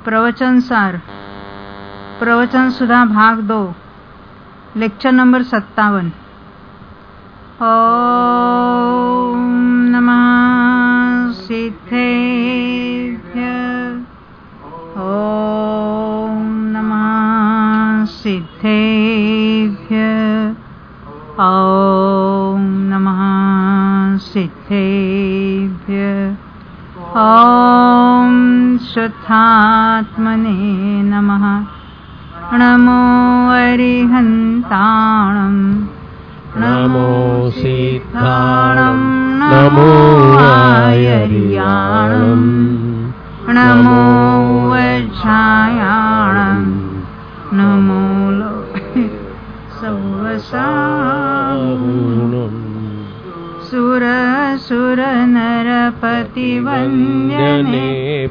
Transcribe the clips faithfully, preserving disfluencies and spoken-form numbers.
प्रवचन सार प्रवचन सुधा भाग दो लेक्चर नंबर सत्तावन। ओम नमः सिद्धेभ्य ओम नमः सिद्धेभ्य ओम नमः सिद्धेभ्य ओम शुद्धात्मने नमः। नमो अरिहन्ताणं नमो सिद्धाणं नमो आयर्याणं नमो वज्रायाणं नमो सौवसाहुणम् सुर सुर नरपतिवन्द्यने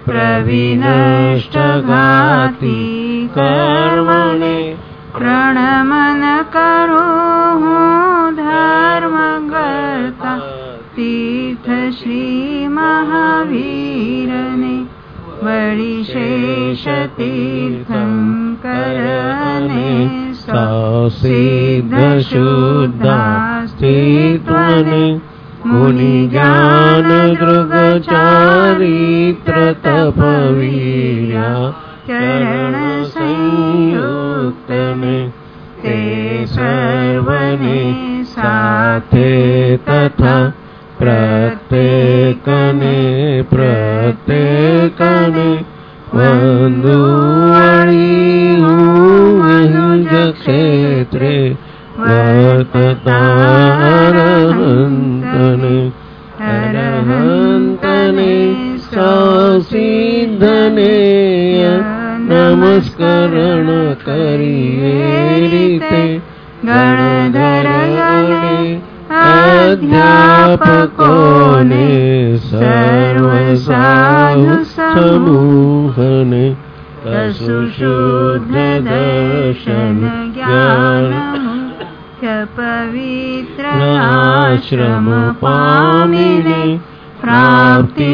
प्रविनष्टघाती कर्मणे प्रणमन करोहु धर्मगर्ता तीर्थ श्री महावीरने बलिशेष तीर्थंकरने सिद्ध शुद्धा स्थित्वने मुनि ज्ञान दृग चारित्र तपवीर्या चरण संयुक्तने ते सर्वने साथे तथा प्रत्येकने प्रत्येकने वंदुवणीहुज क्षेत्रे वर्ततारहन्तने अरहन्तने ससिद्धने नमस्करण करिए रीते गणधर गणे अध्यापकोने सर्व साधु समूहने सुशुद्ध दर्शन ज्ञान पवित्र आश्रम पामिने प्राप्ति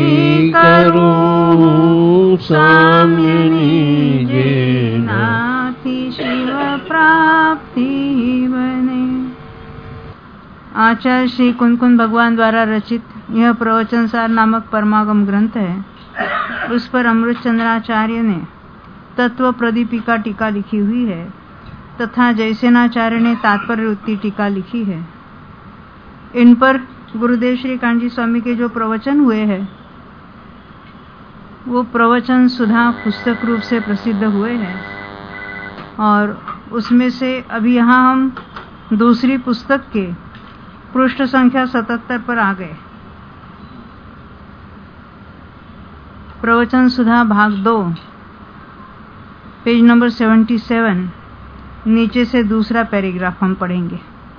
करूं साम्य निजे नाथि शिव प्राप्ति बने। आचार्य श्री कुंदकुंद भगवान द्वारा रचित यह प्रवचन सार नामक परमागम ग्रंथ है। उस पर अमृतचंद्राचार्य ने तत्व प्रदीपिका टीका लिखी हुई है तथा जयसेनाचार्य ने तात्पर्य वृत्ति टीका लिखी है। इन पर गुरुदेव श्री कांजी स्वामी के जो प्रवचन हुए हैं वो प्रवचन सुधा पुस्तक रूप से प्रसिद्ध हुए हैं और उसमें से अभी यहाँ हम दूसरी पुस्तक के पृष्ठ संख्या सतहत्तर पर आ गए। प्रवचन सुधा भाग दो पेज नंबर सतहत्तर, नीचे से दूसरा पैराग्राफ हम पढ़ेंगे।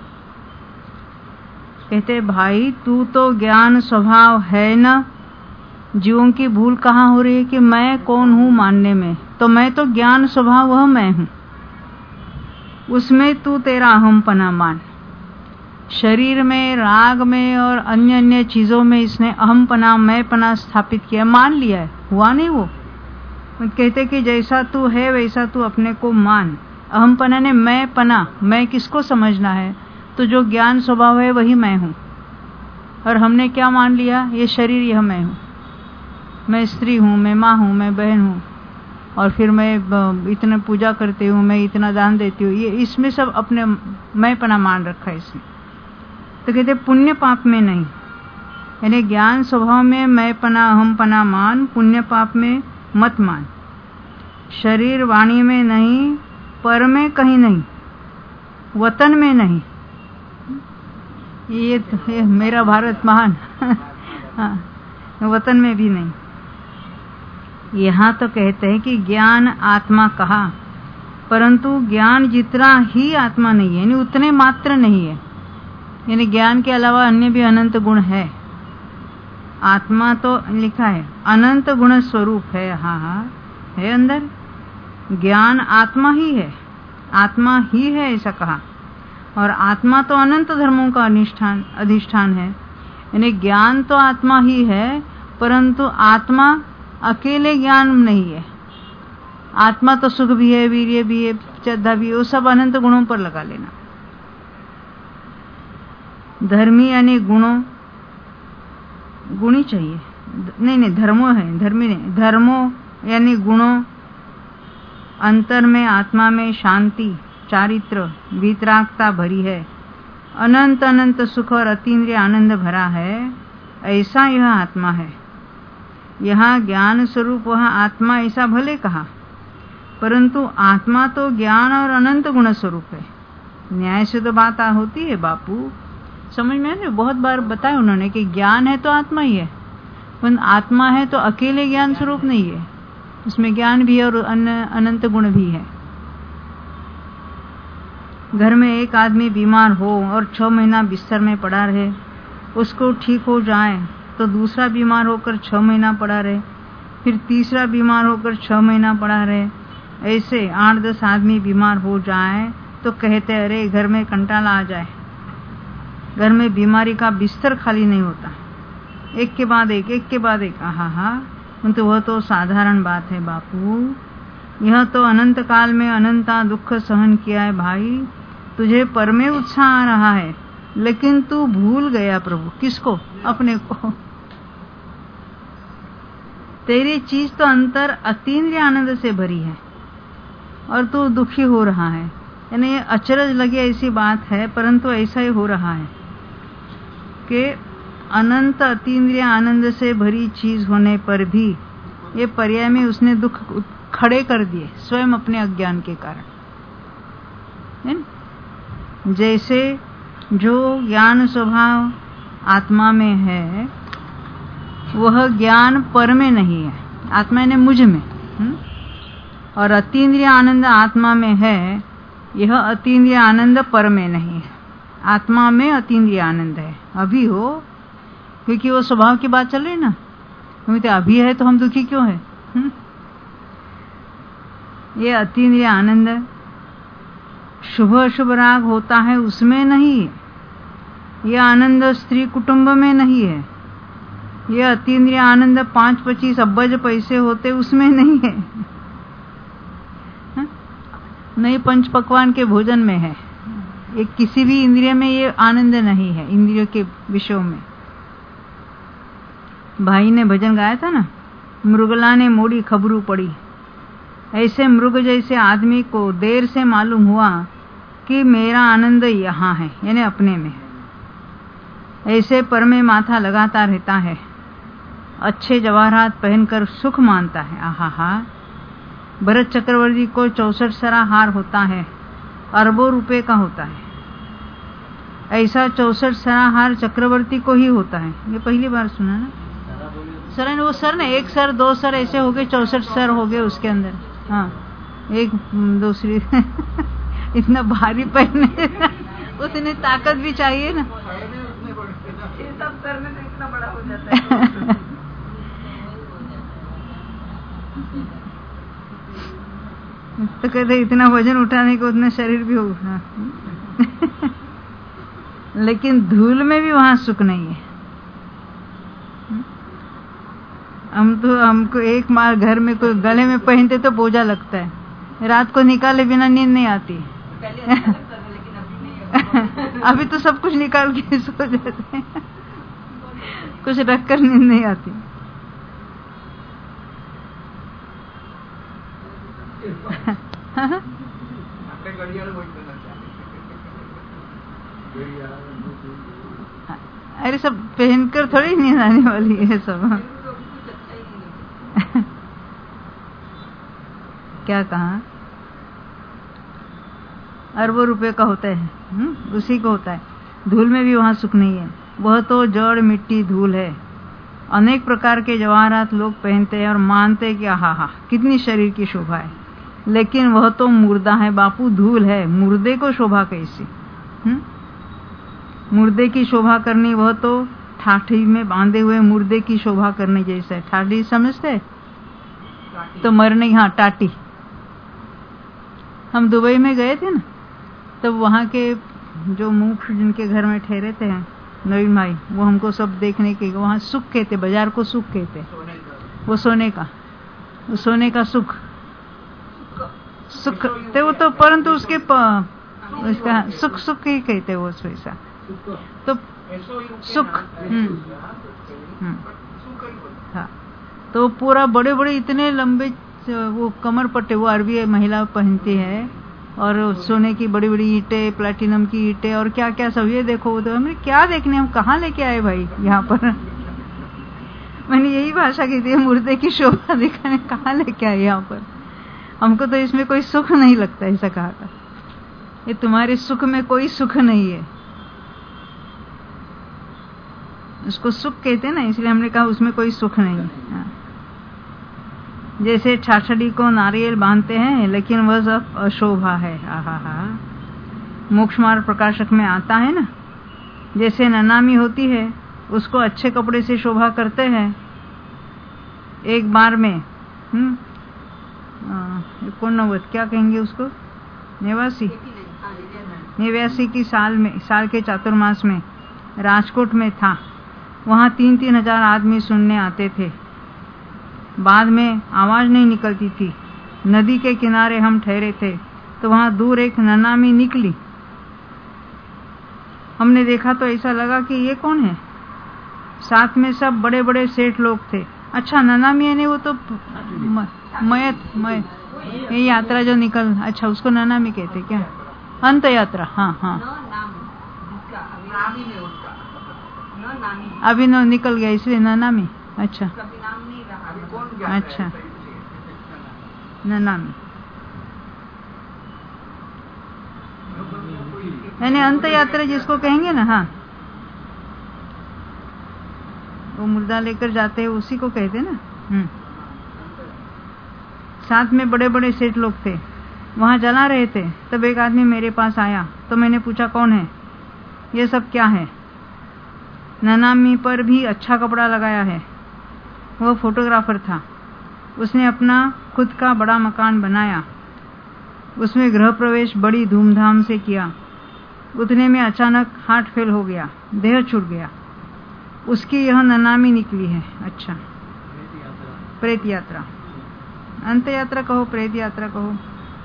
कहते भाई तू तो ज्ञान स्वभाव है न, जीवों की भूल कहाँ हो रही है कि मैं कौन हूँ मानने में। तो मैं तो ज्ञान स्वभाव वह मैं हूँ, उसमें तू तेरा अहमपना मान। शरीर में राग में और अन्य अन्य चीजों में इसने अहमपना मैंपना स्थापित किया, मान लिया है, हुआ नहीं वो। कहते कि जैसा तू है वैसा तू अपने को मान। अहमपना ने मैंपना, मैं किसको समझना है, तो जो ज्ञान स्वभाव है वही मैं हूँ। और हमने क्या मान लिया, ये शरीर यह मैं हूँ, मैं स्त्री हूँ, मैं माँ हूँ, मैं बहन हूँ, और फिर मैं इतना पूजा करती हूँ, मैं इतना दान देती हूँ, ये इसमें सब अपने मैंपना मान रखा है इसमें। तो कहते पुण्य पाप में नहीं, यानी ज्ञान स्वभाव में मैंपना अहमपना मान, पुण्य पाप में मत मान। शरीर वाणी में नहीं, पर में कहीं नहीं, वतन में नहीं, ये, ये मेरा भारत महान वतन में भी नहीं। यहाँ तो कहते हैं कि ज्ञान आत्मा कहा, परंतु ज्ञान जितना ही आत्मा नहीं है, यानी उतने मात्र नहीं है। यानी ज्ञान के अलावा अन्य भी अनंत गुण है। आत्मा तो लिखा है अनंत गुण स्वरूप है, हाँ हाँ है अंदर। ज्ञान आत्मा ही है, आत्मा ही है ऐसा कहा। और आत्मा तो अनंत धर्मों का अधिष्ठान अधिष्ठान है। यानी ज्ञान तो आत्मा ही है, परंतु आत्मा अकेले ज्ञान नहीं है, आत्मा तो सुख भी है, वीर्य भी है, श्रद्धा भी है, वो सब अनंत गुणों पर लगा लेना। धर्मी यानी गुणों, गुणी चाहिए, नहीं नहीं धर्मो है, धर्मी नहीं, धर्मो यानी गुणों, अंतर में आत्मा में शांति, चारित्र, वीतरागता भरी है, अनंत अनंत सुख और अतीन्द्रिय आनंद भरा है, ऐसा यह आत्मा है। यहाँ ज्ञान स्वरूप वह आत्मा ऐसा भले कहा, परंतु आत्मा तो ज्ञान और अनंत गुण स्वरूप है। न्याय से तो बात होती है बापू, समझ में नहीं? बहुत बार बताया उन्होंने कि ज्ञान है तो आत्मा ही है, पर आत्मा है तो अकेले ज्ञान स्वरूप नहीं है, उसमें ज्ञान भी है और अनंत गुण भी है। घर में एक आदमी बीमार हो और छह महीना बिस्तर में पड़ा रहे, उसको ठीक हो जाए तो दूसरा बीमार होकर छह महीना पड़ा रहे, फिर तीसरा बीमार होकर छह महीना पड़ा रहे, ऐसे आठ दस आदमी बीमार हो जाए तो कहते अरे घर में कंटाला आ जाए, घर में बीमारी का बिस्तर खाली नहीं होता, एक के बाद एक एक के बाद एक। आहा हा, तो वह तो साधारण बात है बापू, यह तो अनंत काल में अनंता दुख सहन किया है भाई, तुझे पर में उत्साह आ रहा है, लेकिन तू भूल गया प्रभु, किसको? अपने को। तेरी चीज तो अंतर अतीन्द्रिय आनंद से भरी है और तू दुखी हो रहा है, यानी ये अचरज लगे ऐसी बात है, परंतु ऐसा ही हो रहा है कि अनंत अतीन्द्रिय आनंद से भरी चीज होने पर भी ये पर्याय में उसने दुख खड़े कर दिए स्वयं अपने अज्ञान के कारण। जैसे जो ज्ञान स्वभाव आत्मा में है वह ज्ञान पर में नहीं है, आत्मा ने मुझ में, और अतीन्द्रिय आनंद आत्मा में है, यह अतीन्द्रिय आनंद पर में नहीं है। आत्मा में अतीन्द्रिय आनंद है, अभी हो, क्योंकि वो स्वभाव की बात चल रही ना, तो अभी है तो हम दुखी क्यों है? हुँ? ये अतीन्द्रिय आनंद शुभ अशुभ राग होता है उसमें नहीं है, यह आनंद स्त्री कुटुंब में नहीं है, यह अतीन्द्रिय आनंद पांच पच्चीस अब्बज पैसे होते उसमें नहीं है, हा? नहीं पंच पकवान के भोजन में है, ये किसी भी इंद्रिय में ये आनंद नहीं है, इंद्रियों के विषयों में। भाई ने भजन गाया था ना, मृगला ने मोड़ी खबरू पड़ी, ऐसे मृग जैसे आदमी को देर से मालूम हुआ कि मेरा आनंद यहाँ है, यानी अपने में, ऐसे पर में माथा लगाता रहता है, अच्छे जवाहरात पहनकर सुख मानता है। आहा हा, भरत चक्रवर्ती को चौसठ सरा हार होता है, अरबों रुपए का होता है, ऐसा चौसठ सरा हार चक्रवर्ती को ही होता है। ये पहली बार सुना ना सर, वो सर ने एक सर दो सर ऐसे हो गए, चौसठ सर हो गए उसके अंदर। हाँ, एक दूसरी इतना भारी पहने उतनी ताकत भी चाहिए ना, सब करने से इतना बड़ा हो जाता है। तो कहते इतना वजन उठाने को उतना शरीर भी होगा, लेकिन धूल में भी वहां सुख नहीं है। हम तो हमको एक मार घर में कोई गले में पहनते तो बोझा लगता है, रात को निकाले बिना नींद नहीं आती। अभी तो सब कुछ निकाल के सो जाते हैं, कुछ रख कर नींद नहीं आती। अरे सब पहनकर थोड़ी नींद आने वाली है सब। क्या कहा? अरबों रुपए का होता है, हुँ? उसी को होता है। धूल में भी वहां सुख नहीं है, वह तो जड़ मिट्टी धूल है। अनेक प्रकार के जवाहरात लोग पहनते हैं और मानते हैं कि हा हा कितनी शरीर की शोभा है, लेकिन वह तो मुर्दा है बापू, धूल है। मुर्दे को शोभा कैसी? हुँ? मुर्दे की शोभा करनी, वह तो ठाठी में बांधे हुए मुर्दे की शोभा करने जैसा है। ठाठी समझते? तो मरने, हाँ टाटी। हम दुबई में गए थे ना, तब वहाँ के जो मुख जिनके घर में ठहरे थे नवीन भाई, वो हमको सब देखने के, वहाँ सुख कहते, बाजार को सुख कहते, वो सोने का, वो सोने का सुख। सुख ते वो तो, परंतु उसके प, उसका सुख सुख ही कहते वो वैसा तो सुख। हम्म हम्म हाँ, तो पूरा बड़े बड़े इतने लंबे वो कमर पट्टे वो अरबी महिला पहनती है, और सोने की बड़ी बड़ी ईंटें, प्लेटिनम की ईंटें और क्या क्या सब। ये देखो तो हमने क्या देखने, हम कहाँ लेके आए भाई यहाँ पर। मैंने यही भाषा की थी, मुर्दे की शोभा दिखाने कहाँ लेके आए यहाँ पर, हमको तो इसमें कोई सुख नहीं लगता। ऐसा कहा था, ये तुम्हारे सुख में कोई सुख नहीं है। उसको सुख कहते हैं ना, इसलिए हमने कहा उसमें कोई सुख नहीं है। जैसे छाछड़ी को नारियल बांधते हैं, लेकिन वह सब अशोभा है। आहा हा, मोक्ष मार्ग प्रकाशक में आता है ना, जैसे ननामी होती है, उसको अच्छे कपड़े से शोभा करते हैं। एक बार में हम्म कौन नवत क्या कहेंगे उसको, नेवासी नेव्यासी की साल में, साल के चातुर्मास में राजकोट में था। वहाँ तीन तीन हजार आदमी सुनने आते थे। बाद में आवाज नहीं निकलती थी। नदी के किनारे हम ठहरे थे, तो वहाँ दूर एक ननामी निकली। हमने देखा तो ऐसा लगा कि ये कौन है। साथ में सब बड़े बड़े सेठ लोग थे। अच्छा, ननामी है ने वो तो म, मयत मय ये यात्रा जो निकल, अच्छा उसको ननामी कहते क्या, अंत यात्रा। हाँ हाँ, अभिनव निकल गया इसलिए ननामी। अच्छा अच्छा, ननामी यानी अंत यात्रा जिसको कहेंगे ना। हाँ, वो मुर्दा लेकर जाते हैं उसी को कहते हैं ना। हम्म साथ में बड़े बड़े सेठ लोग थे, वहां जला रहे थे। तब एक आदमी मेरे पास आया, तो मैंने पूछा कौन है, ये सब क्या है। ननामी पर भी अच्छा कपड़ा लगाया है। वह फोटोग्राफर था। उसने अपना खुद का बड़ा मकान बनाया, उसमें गृह प्रवेश बड़ी धूमधाम से किया। उतने में अचानक हार्ट फेल हो गया, देह छूट गया। उसकी यह ननामी निकली है। अच्छा, प्रेत यात्रा, अंत यात्रा कहो, प्रेत यात्रा कहो।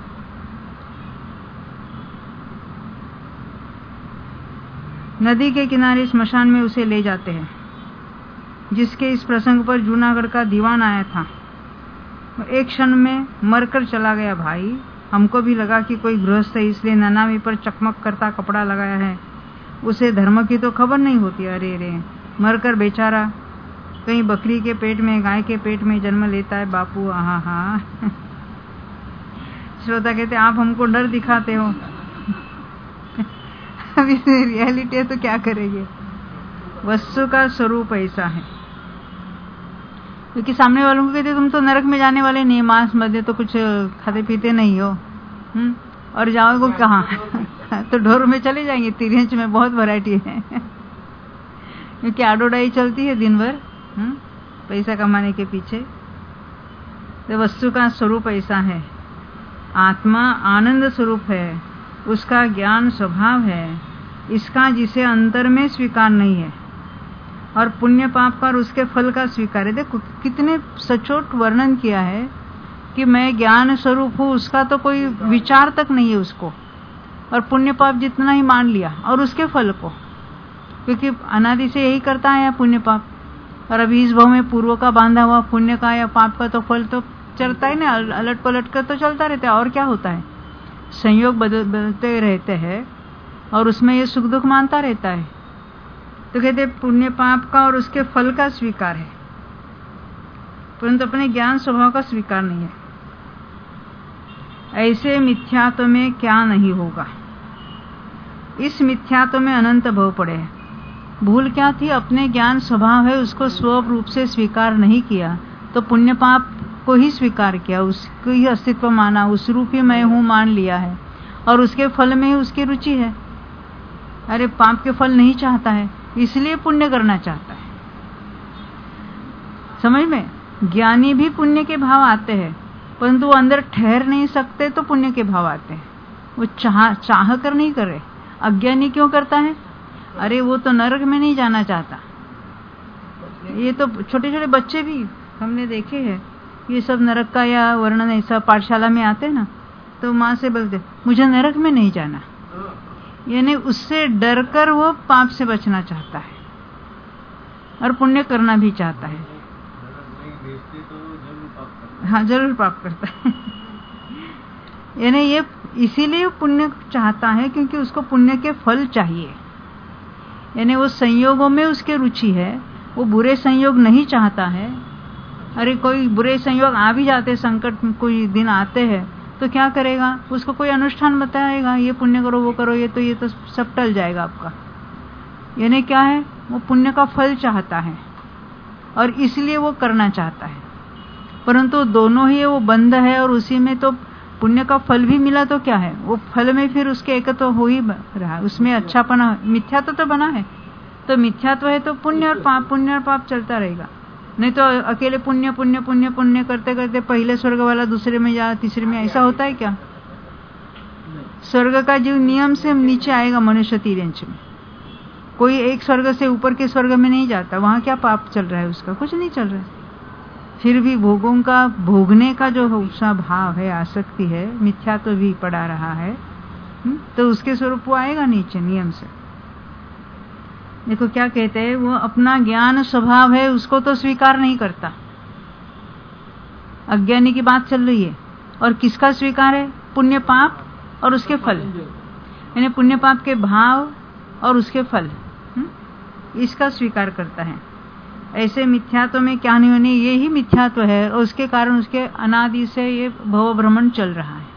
नदी के किनारे स्मशान में उसे ले जाते हैं। जिसके इस प्रसंग पर जूनागढ़ का दीवान आया था, एक क्षण में मरकर चला गया। भाई, हमको भी लगा कि कोई गृहस्थ है, इसलिए ननामी पर चकमक करता कपड़ा लगाया है। उसे धर्म की तो खबर नहीं होती। अरे रे, मरकर बेचारा कहीं बकरी के पेट में, गाय के पेट में जन्म लेता है बापू। आहा हा। श्रोता कहते आप हमको डर दिखाते हो। अब इसमें रियलिटी है तो क्या करेंगे। वस्तु का स्वरूप ऐसा है, क्योंकि सामने वालों को कहते तुम तो नरक में जाने वाले नहीं, मांस मध्य तो कुछ खाते पीते नहीं हो, हुँ? और जाओगे कहाँ। तो ढोर में चले जाएंगे। तिरंज में बहुत वैरायटी है, क्योंकि आडोडाई चलती है दिन भर हुँ? पैसा कमाने के पीछे। तो वस्तु का स्वरूप ऐसा है। आत्मा आनंद स्वरूप है, उसका ज्ञान स्वभाव है, इसका जिसे अंतर में स्वीकार नहीं है, और पुण्य पाप का और उसके फल का स्वीकार है। देखो कितने सचोट वर्णन किया है कि मैं ज्ञान स्वरूप हूँ, उसका तो कोई विचार तक नहीं है उसको, और पुण्य पाप जितना ही मान लिया, और उसके फल को, क्योंकि अनादि से यही करता है पुण्य पाप। और अभी इस भाव में पूर्व का बांधा हुआ पुण्य का या पाप का तो फल तो चलता ही ना, अलट पलट कर तो चलता रहता है। और क्या होता है, संयोग बदल बदलते रहते हैं, और उसमें ये सुख दुख मानता रहता है। तो कहते पुण्य पाप का और उसके फल का स्वीकार है, परंतु अपने ज्ञान स्वभाव का स्वीकार नहीं है। ऐसे मिथ्यात्व में क्या नहीं होगा। इस मिथ्यात्व में अनंत भव पड़े हैं। भूल क्या थी, अपने ज्ञान स्वभाव है उसको स्वरूप रूप से स्वीकार नहीं किया, तो पुण्य पाप को ही स्वीकार किया, उसको ही अस्तित्व माना, उस रूप ही मैं हूं मान लिया है, और उसके फल में ही उसकी रुचि है। अरे पाप के फल नहीं चाहता है, इसलिए पुण्य करना चाहता है। समझ में, ज्ञानी भी पुण्य के भाव आते हैं, परंतु वो अंदर ठहर नहीं सकते तो पुण्य के भाव आते हैं। वो चाह चाह कर नहीं कर रहे। अज्ञानी क्यों करता है, अरे वो तो नरक में नहीं जाना चाहता। ये तो छोटे छोटे बच्चे भी हमने देखे हैं, ये सब नरक का या वर्णन ऐसा पाठशाला में आते हैं ना, तो माँ से बोलते मुझे नरक में नहीं जाना, यानी उससे डरकर वो पाप से बचना चाहता है और पुण्य करना भी चाहता है। हाँ, जरूर पाप करता है। यानी ये इसीलिए पुण्य चाहता है क्योंकि उसको पुण्य के फल चाहिए। यानी वो संयोगों में उसके रुचि है, वो बुरे संयोग नहीं चाहता है। अरे कोई बुरे संयोग आ भी जाते, संकट कोई दिन आते हैं तो क्या करेगा, उसको कोई अनुष्ठान बताएगा, ये पुण्य करो वो करो, ये तो ये तो सब टल जाएगा आपका। यानी क्या है, वो पुण्य का फल चाहता है और इसलिए वो करना चाहता है। परंतु दोनों ही वो बंद है और उसी में तो पुण्य का फल भी मिला तो क्या है, वो फल में फिर उसके एक तो हो ही रहा है, उसमें अच्छापना, मिथ्यात्व तो बना है। तो मिथ्यात्व है तो पुण्य और पाप, पुण्य और पाप चलता रहेगा। नहीं तो अकेले पुण्य पुण्य पुण्य पुण्य करते करते पहले स्वर्ग वाला दूसरे में जा, तीसरे में, ऐसा होता है क्या? स्वर्ग का जीव नियम से नीचे आएगा मनुष्य तीरेंच में, कोई एक स्वर्ग से ऊपर के स्वर्ग में नहीं जाता। वहां क्या पाप चल रहा है, उसका कुछ नहीं चल रहा है। फिर भी भोगों का, भोगने का जो उसका भाव है, आसक्ति है, मिथ्या तो भी पड़ा रहा है, तो उसके स्वरूप वो आएगा नीचे नियम से। देखो क्या कहते हैं, वो अपना ज्ञान स्वभाव है उसको तो स्वीकार नहीं करता। अज्ञानी की बात चल रही है, और किसका स्वीकार है? पुण्य पाप और उसके फल, यानी पुण्य पाप के भाव और उसके फल, इसका स्वीकार करता है। ऐसे मिथ्यात्व में क्या नहीं होने, ये ही मिथ्यात्व है और उसके कारण उसके अनादि से ये भव भ्रमण चल रहा है।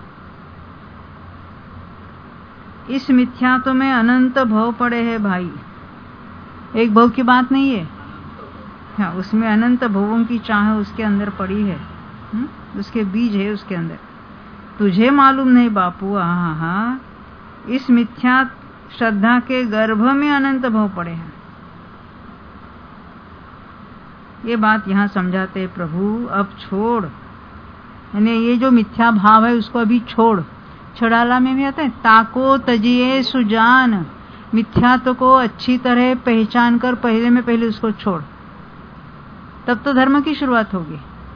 इस मिथ्यात्व में अनंत भव पड़े हैं भाई, एक भव की बात नहीं है। हाँ, उसमें अनंत भवों की चाह उसके अंदर पड़ी है, हुँ? उसके बीज है उसके अंदर। तुझे मालूम नहीं बापू, हाँ हाँ, इस मिथ्या श्रद्धा के गर्भ में अनंत भव पड़े हैं। ये बात यहाँ समझाते प्रभु, अब छोड़, यानी ये जो मिथ्या भाव है उसको अभी छोड़। छड़ाला में भी आता है, ताको तजिए सुजान, मिथ्यात्व को अच्छी तरह पहचान कर पहले में पहले उसको छोड़, तब तो धर्म की शुरुआत होगी।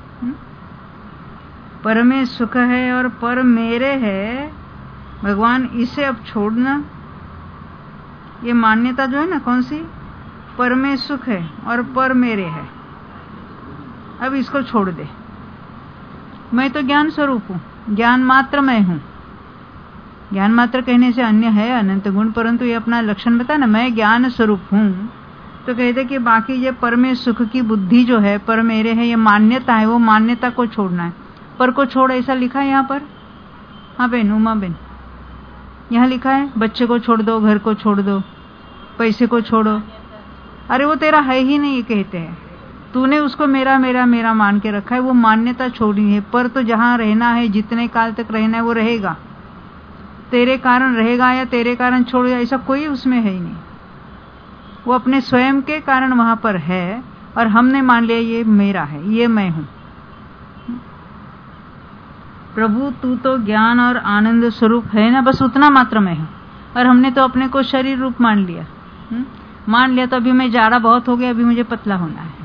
पर में सुख है और पर मेरे है, भगवान इसे अब छोड़ना। ये मान्यता जो है ना, कौन सी? पर में सुख है और पर मेरे है, अब इसको छोड़ दे। मैं तो ज्ञान स्वरूप हूँ, ज्ञान मात्र मैं हूँ। ज्ञान मात्र कहने से अन्य है अनंत गुण, परंतु ये अपना लक्षण बता ना, मैं ज्ञान स्वरूप हूँ। तो कहते कि बाकी ये पर में सुख की बुद्धि जो है, पर मेरे है, ये मान्यता है, वो मान्यता को छोड़ना है। पर को छोड़, ऐसा लिखा है यहाँ पर। हाँ बहन, उमा बहन, यहाँ लिखा है बच्चे को छोड़ दो, घर को छोड़ दो, पैसे को छोड़ो। अरे वो तेरा है ही नहीं, ये कहते हैं। तूने उसको मेरा मेरा मेरा मान के रखा है, वो मान्यता छोड़नी है। पर तो जहाँ रहना है, जितने काल तक रहना है वो रहेगा, तेरे कारण रहेगा या तेरे कारण छोड़, ऐसा कोई उसमें है ही नहीं। वो अपने स्वयं के कारण वहां पर है और हमने मान लिया ये मेरा है, ये मैं हूं। प्रभु तू तो ज्ञान और आनंद स्वरूप है ना, बस उतना मात्र मैं हूं। और हमने तो अपने को शरीर रूप मान लिया, हुँ? मान लिया तो अभी मैं जाड़ा बहुत हो गया, अभी मुझे पतला होना है।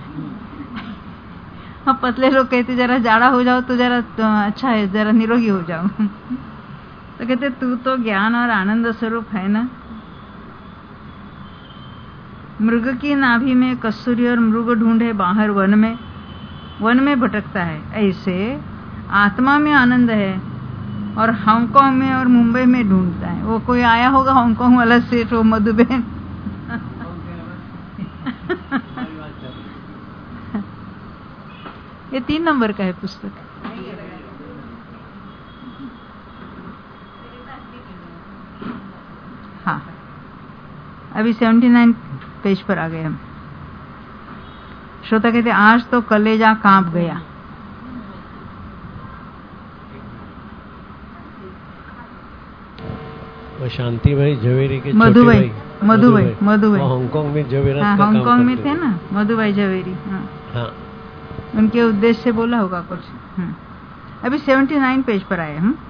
अब पतले लोग कहते जरा जाड़ा हो जाओ तो जरा तो अच्छा है, जरा निरोगी हो जाओ। तो कहते तू तो ज्ञान और आनंद स्वरूप है ना। मृग की नाभि में कस्तूरी और मृग ढूंढे बाहर वन में, वन में भटकता है, ऐसे आत्मा में आनंद है और हांगकांग में और मुंबई में ढूंढता है। वो कोई आया होगा हांगकांग वाला सेठ, वो मधुबेन। ये तीन नंबर का है पुस्तक। हाँ, अभी सेवेंटी नाइन पेज पर आ गए हम। श्रोता कहते आज तो कलेजा कांप गया। वो शांति भाई झवेरी के मधु भाई, मधु भाई, मधु भाई हांगकांग में जवेरा हाँ, का काम हांगकांग में करते थे ना मधु भाई झवेरी। हाँ, हाँ, उनके उद्देश्य से बोला होगा कुछ। हम्म, अभी सेवेंटी नाइन पेज पर आए हम।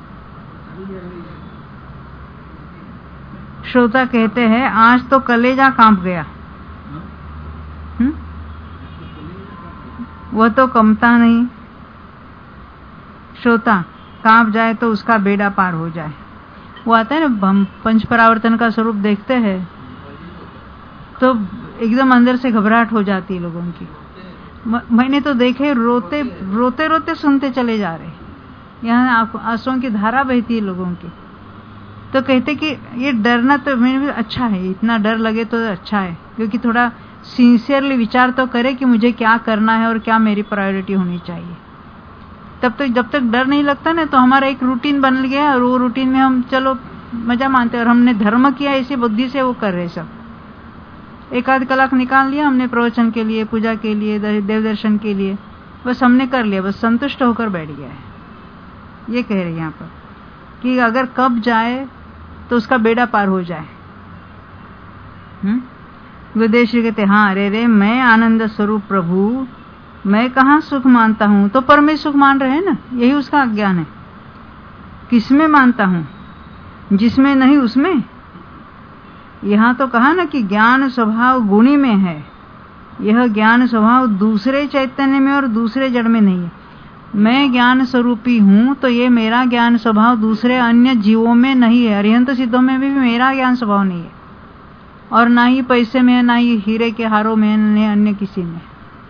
श्रोता कहते हैं आज तो कलेजा कांप गया। हम्म, वह तो कंपता नहीं। श्रोता कांप जाए तो उसका बेड़ा पार हो जाए। वो आता है ना, हम पंच परावर्तन का स्वरूप देखते हैं तो एकदम अंदर से घबराहट हो जाती है लोगों की। म, मैंने तो देखे रोते रोते रोते सुनते चले जा रहे, यहाँ आंसुओं की धारा बहती है लोगों की। तो कहते कि ये डरना तो मैंने भी अच्छा है, इतना डर लगे तो अच्छा है, क्योंकि थोड़ा सिंसियरली विचार तो करे कि मुझे क्या करना है और क्या मेरी प्रायोरिटी होनी चाहिए। तब तक जब तक डर नहीं लगता ना, तो हमारा एक रूटीन बन गया और वो रूटीन में हम चलो मजा मानते हैं। और हमने धर्म किया इसी बुद्धि से वो कर रहे सब। एक आध कलाक निकाल लिया हमने प्रवचन के लिए, पूजा के लिए, देव दर्शन के लिए, बस हमने कर लिया, बस संतुष्ट होकर बैठ गया है। ये कह रहे यहाँ पर कि अगर कब जाए तो उसका बेड़ा पार हो जाए। हम्म गुरुदेव श्री कहते हाँ रे रे मैं आनंद स्वरूप प्रभु, मैं कहाँ सुख मानता हूँ, तो पर में सुख मान रहे हैं ना, यही उसका अज्ञान है। किसमें मानता हूँ, जिसमें नहीं उसमें। यहाँ तो कहा ना कि ज्ञान स्वभाव गुणी में है, यह ज्ञान स्वभाव दूसरे चैतन्य में और दूसरे जड़ में नहीं है। मैं ज्ञान स्वरूपी हूँ तो ये मेरा ज्ञान स्वभाव दूसरे अन्य जीवों में नहीं है। अरिहंत सिद्धों में भी मेरा ज्ञान स्वभाव नहीं है, और ना ही पैसे में, ना ही हीरे के हारों में, न अन्य किसी में।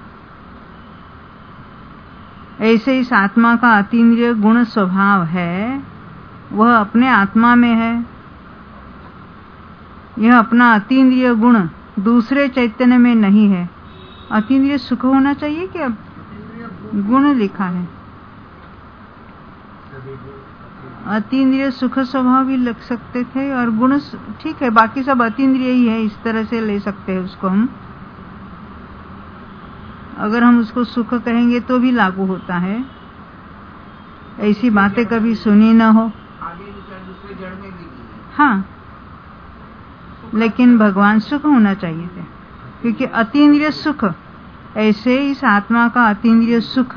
ऐसे इस आत्मा का अतीन्द्रिय गुण स्वभाव है, वह अपने आत्मा में है। यह अपना अतीन्द्रिय गुण दूसरे चैतन्य में नहीं है। अतीन्द्रिय सुख होना चाहिए कि अब गुण लिखा है, अतीन्द्रिय सुख स्वभाव भी लग सकते थे, और गुण ठीक है, बाकी सब अतीन्द्रिय ही है, इस तरह से ले सकते हैं उसको हम। अगर हम उसको सुख कहेंगे तो भी लागू होता है। ऐसी बातें कभी सुनी न हो। हाँ, लेकिन भगवान सुख होना चाहिए थे, क्योंकि अतीन्द्रिय सुख, ऐसे इस आत्मा का अतीन्द्रिय सुख,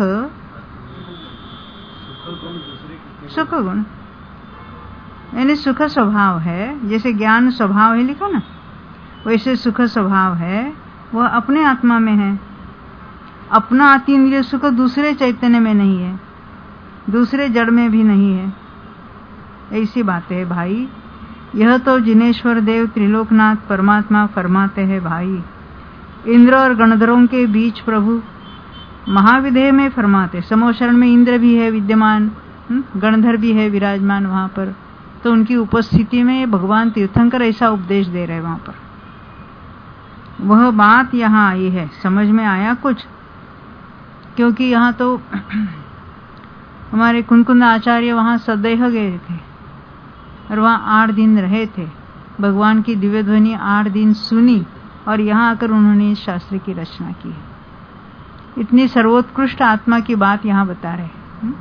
सुख गुण यानी सुख स्वभाव है। जैसे ज्ञान स्वभाव है लिखा ना, वैसे सुख स्वभाव है, वह अपने आत्मा में है। अपना अतीन्द्रिय सुख दूसरे चैतन्य में नहीं है, दूसरे जड़ में भी नहीं है। ऐसी बातें है भाई। यह तो जिनेश्वर देव त्रिलोकनाथ परमात्मा फरमाते हैं भाई। इंद्र और गणधरों के बीच प्रभु महाविदेह में फरमाते। समोशरण में इंद्र भी है विद्यमान, गणधर भी है विराजमान वहां पर, तो उनकी उपस्थिति में भगवान तीर्थंकर ऐसा उपदेश दे रहे वहां पर। वह बात यहाँ आई है, समझ में आया कुछ? क्योंकि यहाँ तो हमारे कुंकुंद आचार्य वहां सदैह गए थे और वहां आठ दिन रहे थे। भगवान की दिव्य ध्वनि आठ दिन सुनी और यहाँ आकर उन्होंने इस शास्त्र की रचना की है। इतनी सर्वोत्कृष्ट आत्मा की बात यहाँ बता रहे हैं।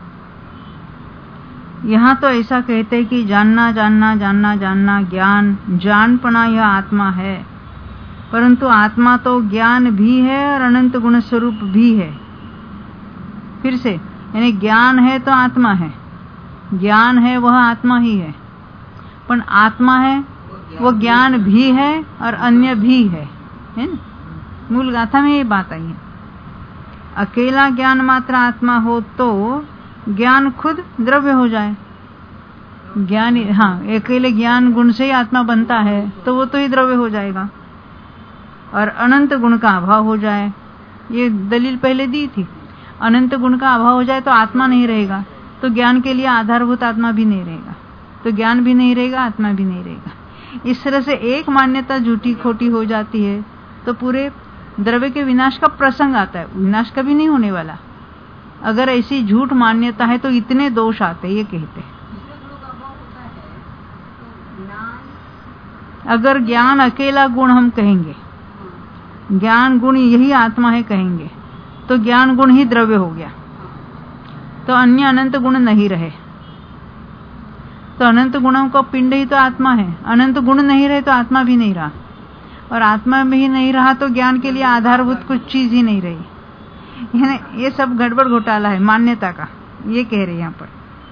यहाँ तो ऐसा कहते हैं कि जानना जानना जानना जानना ज्ञान, जानपना यह आत्मा है, परंतु आत्मा तो ज्ञान भी है और अनंत गुण स्वरूप भी है। फिर से यानी ज्ञान है तो आत्मा है, ज्ञान है वह आत्मा ही है, पर आत्मा है वो ज्ञान भी है और अन्य भी है, है ना? मूल गाथा में ये बात आई है। अकेला ज्ञान मात्र आत्मा हो तो ज्ञान खुद द्रव्य हो जाए। ज्ञान, हाँ, अकेले ज्ञान गुण से ही आत्मा बनता है तो वो तो ही द्रव्य हो जाएगा, और अनंत गुण का अभाव हो जाए। ये दलील पहले दी थी। अनंत गुण का अभाव हो जाए तो आत्मा नहीं रहेगा, तो ज्ञान के लिए आधारभूत आत्मा भी नहीं रहेगा, तो ज्ञान भी नहीं रहेगा, आत्मा भी नहीं रहेगा। इस तरह से एक मान्यता झूठी खोटी हो जाती है तो पूरे द्रव्य के विनाश का प्रसंग आता है। विनाश कभी नहीं होने वाला। अगर ऐसी झूठ मान्यता है तो इतने दोष आते, ये कहते हैं। अगर ज्ञान अकेला गुण हम कहेंगे, ज्ञान गुण यही आत्मा है कहेंगे, तो ज्ञान गुण ही द्रव्य हो गया, तो अन्य अनंत गुण नहीं रहे। तो अनंत गुणों का पिंड ही तो आत्मा है। अनंत गुण नहीं रहे तो आत्मा भी नहीं रहा, और आत्मा भी नहीं रहा तो ज्ञान के लिए आधारभूत कुछ चीज ही नहीं रही। ये सब गड़बड़ घोटाला है मान्यता का, ये कह रहे यहाँ पर।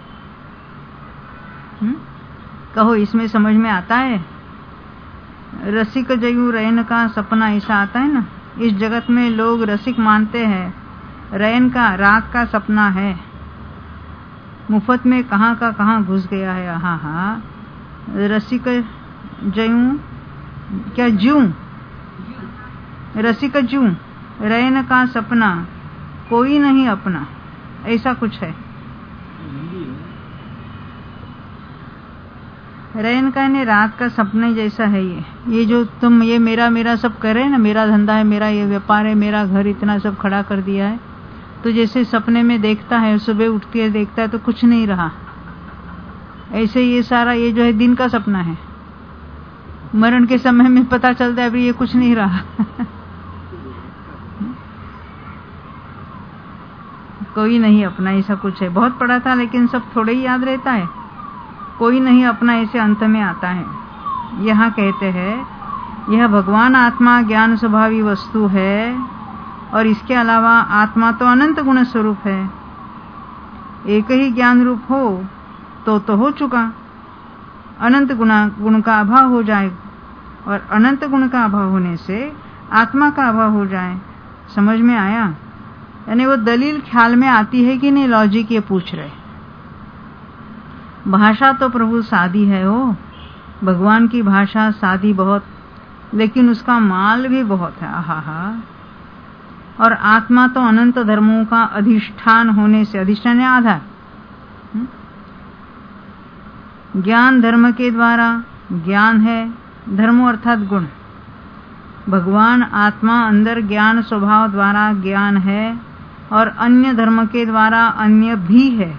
हुँ? कहो इसमें समझ में आता है? रसिक जयू रैन का सपना ऐसा आता है ना। इस जगत में लोग रसिक मानते हैं, रैन का रात का सपना है। मुफ्त में कहाँ का कहाँ घुस गया है। हाँ हाँ, रसिक जयूं क्या जूं, रसिक जूं रैन का सपना कोई नहीं अपना, ऐसा कुछ है। रैन का ने रात का सपने जैसा है ये ये जो तुम ये मेरा मेरा सब कर रहे हैं ना, मेरा धंधा है, मेरा ये व्यापार है, मेरा घर इतना सब खड़ा कर दिया है, तो जैसे सपने में देखता है, सुबह उठ के देखता है तो कुछ नहीं रहा, ऐसे ये सारा ये जो है दिन का सपना है। मरण के समय में पता चलता है अभी ये कुछ नहीं रहा। कोई नहीं अपना, ऐसा कुछ है। बहुत पढ़ा था लेकिन सब थोड़े ही याद रहता है। कोई नहीं अपना ऐसे अंत में आता है। यहाँ कहते हैं यह भगवान आत्मा ज्ञान स्वभावी वस्तु है और इसके अलावा आत्मा तो अनंत गुण स्वरूप है। एक ही ज्ञान रूप हो तो तो हो चुका, अनंत गुणा गुण का अभाव हो जाए और अनंत गुण का अभाव होने से आत्मा का अभाव हो जाए। समझ में आया? यानी वो दलील ख्याल में आती है कि नहीं, लॉजिक ये पूछ रहे। भाषा तो प्रभु सादी है हो, भगवान की भाषा सादी बहुत, लेकिन उसका माल भी बहुत है। आहा हा। और आत्मा तो अनंत धर्मों का अधिष्ठान होने से, अधिष्ठान है आधार, ज्ञान धर्म के द्वारा ज्ञान है, धर्मो अर्थात गुण। भगवान आत्मा अंदर ज्ञान स्वभाव द्वारा ज्ञान है और अन्य धर्म के द्वारा अन्य भी है।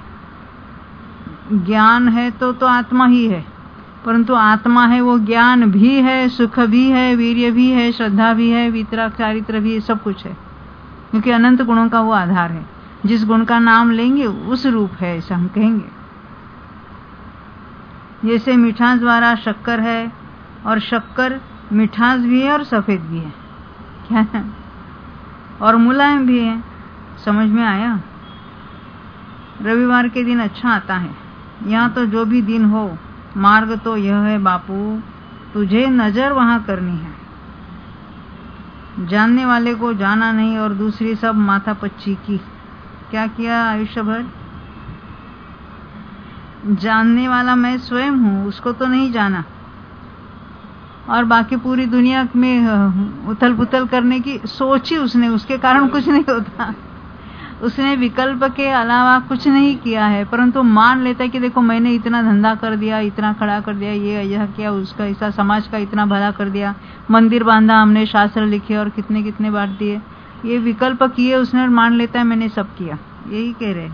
ज्ञान है तो तो आत्मा ही है, परंतु आत्मा है वो ज्ञान भी है, सुख भी है, वीर्य भी है, श्रद्धा भी है, वितराग चारित्र भी है, सब कुछ है, क्योंकि अनंत गुणों का वो आधार है। जिस गुण का नाम लेंगे उस रूप है, ऐसा हम कहेंगे। जैसे मिठास द्वारा शक्कर है और शक्कर मिठास भी है और सफेद भी है, क्या है, और मुलायम भी है। समझ में आया? रविवार के दिन अच्छा आता है। यहाँ तो जो भी दिन हो, मार्ग तो यह है बापू, तुझे नजर वहां करनी है। जानने वाले को जाना नहीं और दूसरी सब माथा पच्ची की। क्या किया आयुष्य भर? जानने वाला मैं स्वयं हूँ, उसको तो नहीं जाना, और बाकी पूरी दुनिया में उथल पुथल करने की सोची उसने, उसके कारण कुछ नहीं होता। उसने विकल्प के अलावा कुछ नहीं किया है, परंतु मान लेता है कि देखो मैंने इतना धंधा कर दिया, इतना खड़ा कर दिया, ये यह किया, उसका ऐसा, समाज का इतना भला कर दिया, मंदिर बांधा हमने, शास्त्र लिखे और कितने कितने बांट दिए, ये विकल्प किए उसने और मान लेता है मैंने सब किया। यही कह रहे,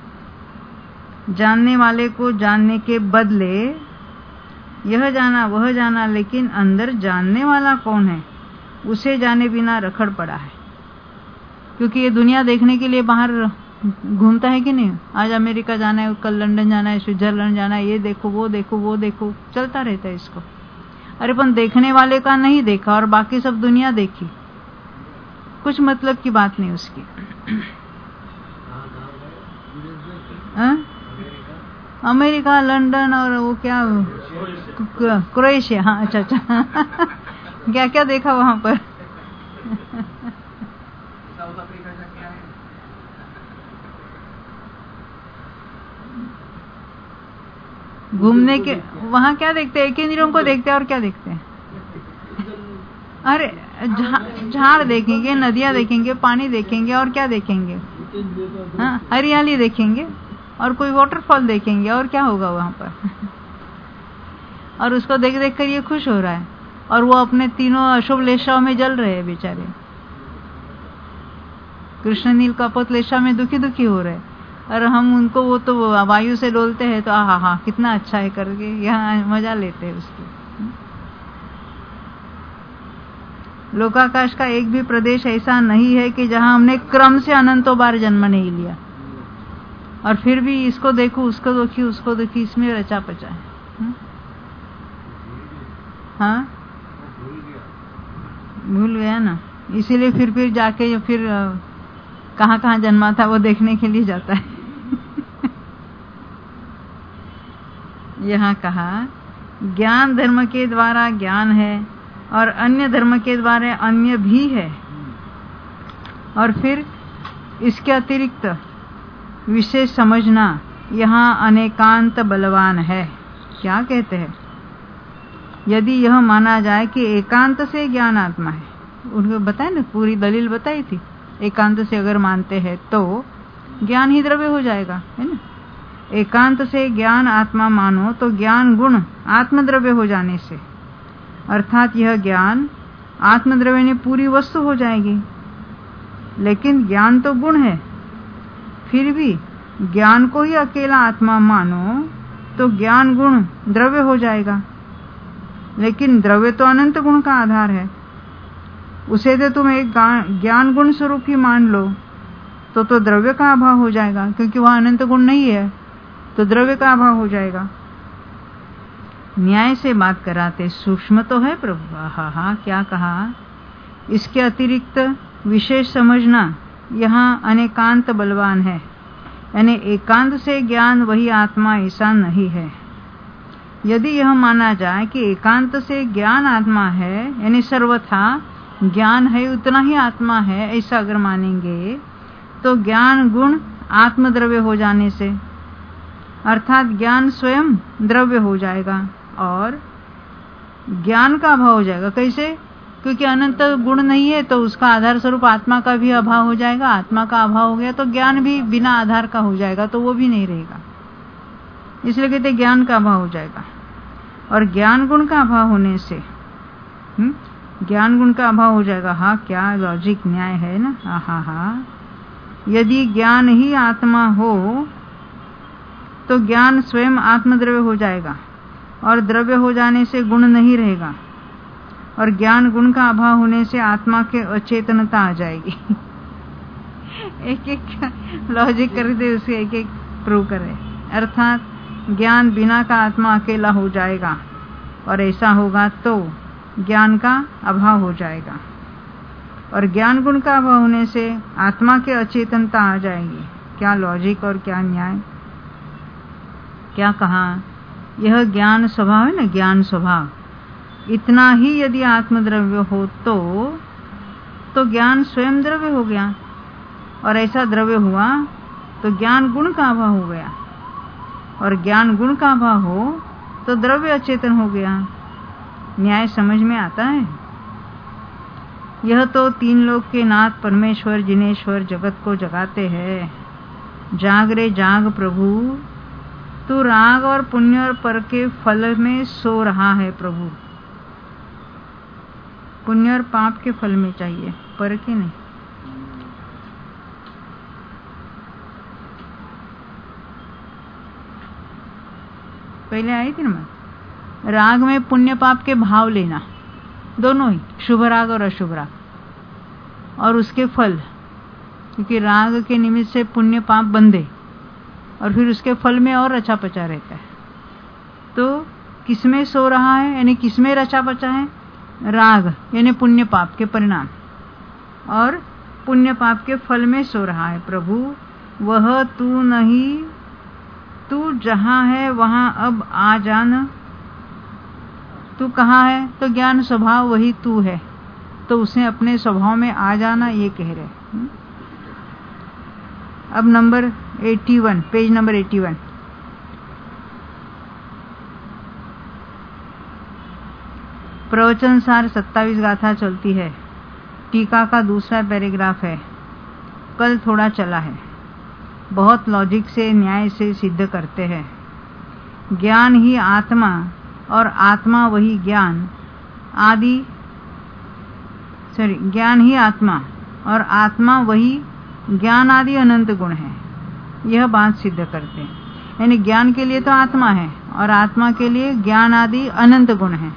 जानने वाले को जानने के बदले यह जाना वह जाना, लेकिन अंदर जानने वाला कौन है उसे जाने बिना रखड़ पड़ा है। क्योंकि ये दुनिया देखने के लिए बाहर घूमता है कि नहीं, आज अमेरिका जाना है, कल लंदन जाना है, स्विट्जरलैंड जाना है, ये देखो वो देखो वो देखो, चलता रहता है इसको। अरे पण देखने वाले का नहीं देखा और बाकी सब दुनिया देखी, कुछ मतलब की बात नहीं उसकी। आ? अमेरिका, लंदन और वो क्या, क्रोएशिया। हाँ अच्छा अच्छा। क्या क्या देखा वहां पर? घूमने के वहां क्या देखते हैं? एक इंद्रियों को देखते हैं और क्या देखते हैं? अरे झाड़ देखेंगे, नदियां देखेंगे, पानी देखेंगे और क्या देखेंगे? हाँ, हरियाली देखेंगे और कोई वाटरफॉल देखेंगे और क्या होगा वहां पर? और उसको देख देख कर ये खुश हो रहा है और वो अपने तीनों अशुभ लेशाओं में जल रहे हैं बेचारे। कृष्ण नील कपत लेशा में दुखी दुखी हो रहे, और हम उनको वो तो वायु से डोलते हैं तो आहा हा कितना अच्छा है करके यहाँ मजा लेते हैं उसकी। लोकाकाश का एक भी प्रदेश ऐसा नहीं है कि जहां हमने क्रम से अनंतों बार जन्म नहीं लिया, और फिर भी इसको देखो उसको देखी उसको देखी, इसमें रचा पचा है। हाँ, भूल गया ना, इसीलिए फिर फिर जाके फिर कहाँ कहाँ जन्मा था वो देखने के लिए जाता है। यहाँ कहा ज्ञान धर्म के द्वारा ज्ञान है और अन्य धर्म के द्वारा अन्य भी है, और फिर इसके अतिरिक्त विशेष समझना यहाँ अनेकांत बलवान है। क्या कहते हैं? यदि यह माना जाए कि एकांत से ज्ञान आत्मा है, उनको बताए ना, पूरी दलील बताई थी। एकांत से अगर मानते हैं तो ज्ञान ही द्रव्य हो जाएगा, है ना। एकांत से ज्ञान आत्मा मानो तो ज्ञान गुण आत्मद्रव्य हो जाने से, अर्थात यह ज्ञान आत्मद्रव्य ने पूरी वस्तु हो जाएगी। लेकिन ज्ञान तो गुण है, फिर भी ज्ञान को ही अकेला आत्मा मानो तो ज्ञान गुण द्रव्य हो जाएगा। लेकिन द्रव्य तो अनंत गुण का आधार है, उसे तो तुम एक ज्ञान गुण स्वरूप ही मान लो तो तो द्रव्य का अभाव हो जाएगा, क्योंकि वह अनंत गुण नहीं है, तो द्रव्य का अभाव हो जाएगा। न्याय से बात कराते सूक्ष्म तो है प्रभु। हा हा क्या कहा? इसके अतिरिक्त विशेष समझना, यहाँ अनेकांत बलवान है, यानी एकांत से ज्ञान वही आत्मा ऐसा नहीं है। यदि यह माना जाए कि एकांत से ज्ञान आत्मा है, यानी सर्वथा ज्ञान है उतना ही आत्मा है, ऐसा अगर मानेंगे तो ज्ञान गुण आत्मद्रव्य हो जाने से, अर्थात ज्ञान स्वयं द्रव्य हो जाएगा और ज्ञान का अभाव हो जाएगा। कैसे? क्योंकि अनंत गुण नहीं है तो उसका आधार स्वरूप आत्मा का भी अभाव हो जाएगा। आत्मा का अभाव हो गया तो ज्ञान भी बिना आधार का हो जाएगा, तो वो भी नहीं रहेगा। इसलिए कहते ज्ञान का अभाव हो जाएगा। और ज्ञान गुण का अभाव होने से हुँ? ज्ञान गुण का अभाव हो जाएगा। हाँ क्या लॉजिक न्याय है ना। हाँ हाँ हाँ यदि ज्ञान ही आत्मा हो तो ज्ञान स्वयं आत्मद्रव्य हो जाएगा और द्रव्य हो जाने से गुण नहीं रहेगा, और ज्ञान गुण का अभाव होने से आत्मा के अचेतनता आ जाएगी। एक एक लॉजिक कर दे, उसे एक एक प्रूव करे। अर्थात ज्ञान बिना का आत्मा अकेला हो जाएगा, और ऐसा होगा तो ज्ञान का अभाव हो जाएगा, और ज्ञान गुण का अभाव होने से आत्मा के अचेतनता आ जाएगी। क्या लॉजिक और क्या न्याय। क्या कहा? यह ज्ञान स्वभाव है ना, ज्ञान स्वभाव इतना ही यदि आत्मद्रव्य हो तो तो ज्ञान स्वयं द्रव्य हो गया, और ऐसा द्रव्य हुआ तो ज्ञान गुण का अभाव हो गया, और ज्ञान गुण का अभाव हो तो द्रव्य अचेतन हो गया। न्याय समझ में आता है? यह तो तीन लोक के नाथ परमेश्वर जिनेश्वर जगत को जगाते हैं। जाग रे जाग प्रभु, तू राग और पुण्य और पर के फल में सो रहा है प्रभु। पुण्य और पाप के फल में चाहिए, पर के नहीं। पहले आई थी ना, राग में पुण्य पाप के भाव लेना, दोनों ही, शुभ राग और अशुभ राग, और उसके फल, क्योंकि राग के निमित्त से पुण्य पाप बंधे और फिर उसके फल में और रचा पचा रहता है। तो किसमें सो रहा है, यानी किसमें रचा पचा है? राग यानी पुण्य पाप के परिणाम, और पुण्य पाप के फल में सो रहा है प्रभु। वह तू नहीं, तू जहां है वहां अब आ जाना। तू कहाँ है? तो ज्ञान स्वभाव वही तू है, तो उसे अपने स्वभाव में आ जाना, ये कह रहे। अब नंबर इक्यासी, पेज नंबर इक्यासी। प्रवचन सार सत्ताईस गाथा चलती है। टीका का दूसरा पैराग्राफ है, कल थोड़ा चला है। बहुत लॉजिक से न्याय से सिद्ध करते हैं। ज्ञान ही आत्मा और आत्मा वही ज्ञान आदि सॉरी ज्ञान ही आत्मा और आत्मा वही ज्ञान आदि अनंत गुण है, यह बात सिद्ध करते हैं। यानी ज्ञान के लिए तो आत्मा है और आत्मा के लिए ज्ञान आदि अनंत गुण है,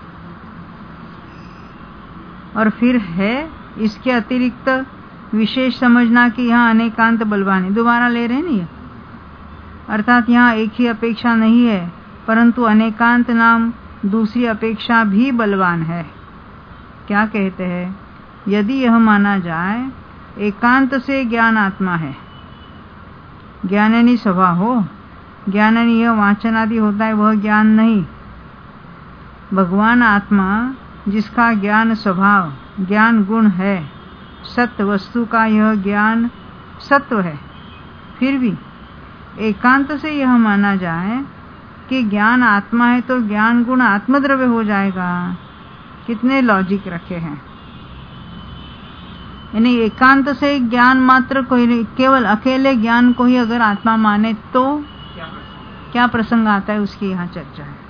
और फिर है इसके अतिरिक्त विशेष समझना कि यहाँ अनेकांत बलवान है। दोबारा ले रहे हैं नहीं, अर्थात यहाँ एक ही अपेक्षा नहीं है, परंतु अनेकांत नाम दूसरी अपेक्षा भी बलवान है। क्या कहते हैं? यदि यह माना जाए एकांत से ज्ञान आत्मा है, ज्ञाननी स्वभाव हो, ज्ञाननी यह वाचन आदि होता है, वह ज्ञान नहीं। भगवान आत्मा जिसका ज्ञान स्वभाव ज्ञान गुण है, सत्य वस्तु का यह ज्ञान सत्व है, फिर भी एकांत से यह माना जाए कि ज्ञान आत्मा है तो ज्ञान गुण आत्मद्रव्य हो जाएगा। कितने लॉजिक रखे हैं। यानी एकांत से ज्ञान मात्र कोई नहीं, केवल अकेले ज्ञान को ही अगर आत्मा माने तो क्या प्रसंग आता है, उसकी यहाँ चर्चा है।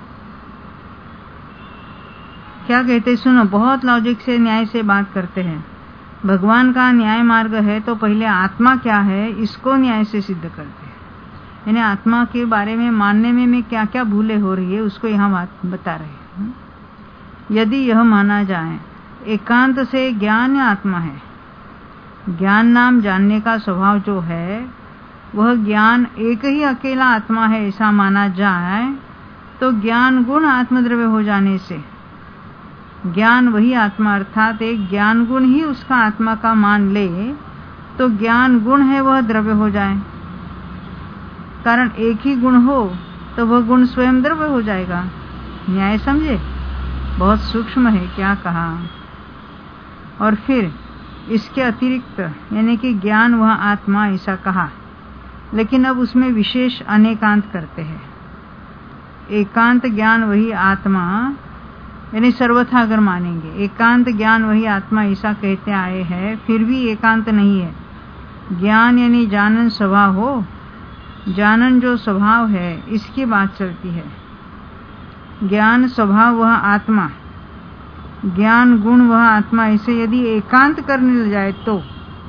क्या कहते, सुनो, बहुत लॉजिक से न्याय से बात करते हैं। भगवान का न्याय मार्ग है तो पहले आत्मा क्या है इसको न्याय से सिद्ध करते हैं। यानी आत्मा के बारे में मानने में, में क्या क्या भूले हो रही है उसको यहाँ बात बता रहे हैं। यदि यह माना जाए एकांत से ज्ञान आत्मा है, ज्ञान नाम जानने का स्वभाव जो है वह ज्ञान एक ही अकेला आत्मा है ऐसा माना जाए तो ज्ञान गुण आत्मद्रव्य हो जाने से ज्ञान वही आत्मा अर्थात एक ज्ञान गुण ही उसका आत्मा का मान ले तो ज्ञान गुण है वह द्रव्य हो जाए। कारण एक ही गुण हो तो वह गुण स्वयं द्रव्य हो जाएगा। न्याय समझे, बहुत सूक्ष्म है क्या कहा। और फिर इसके अतिरिक्त यानी कि ज्ञान वह आत्मा ऐसा कहा, लेकिन अब उसमें विशेष अनेकांत करते हैं। एकांत ज्ञान वही आत्मा यानी सर्वथा अगर मानेंगे एकांत ज्ञान वही आत्मा ऐसा कहते आए हैं, फिर भी एकांत नहीं है। ज्ञान यानी जानन स्वभाव हो, जानन जो स्वभाव है इसकी बात चलती है। ज्ञान स्वभाव वह आत्मा, ज्ञान गुण वह आत्मा, ऐसे यदि एकांत करने लग जाए तो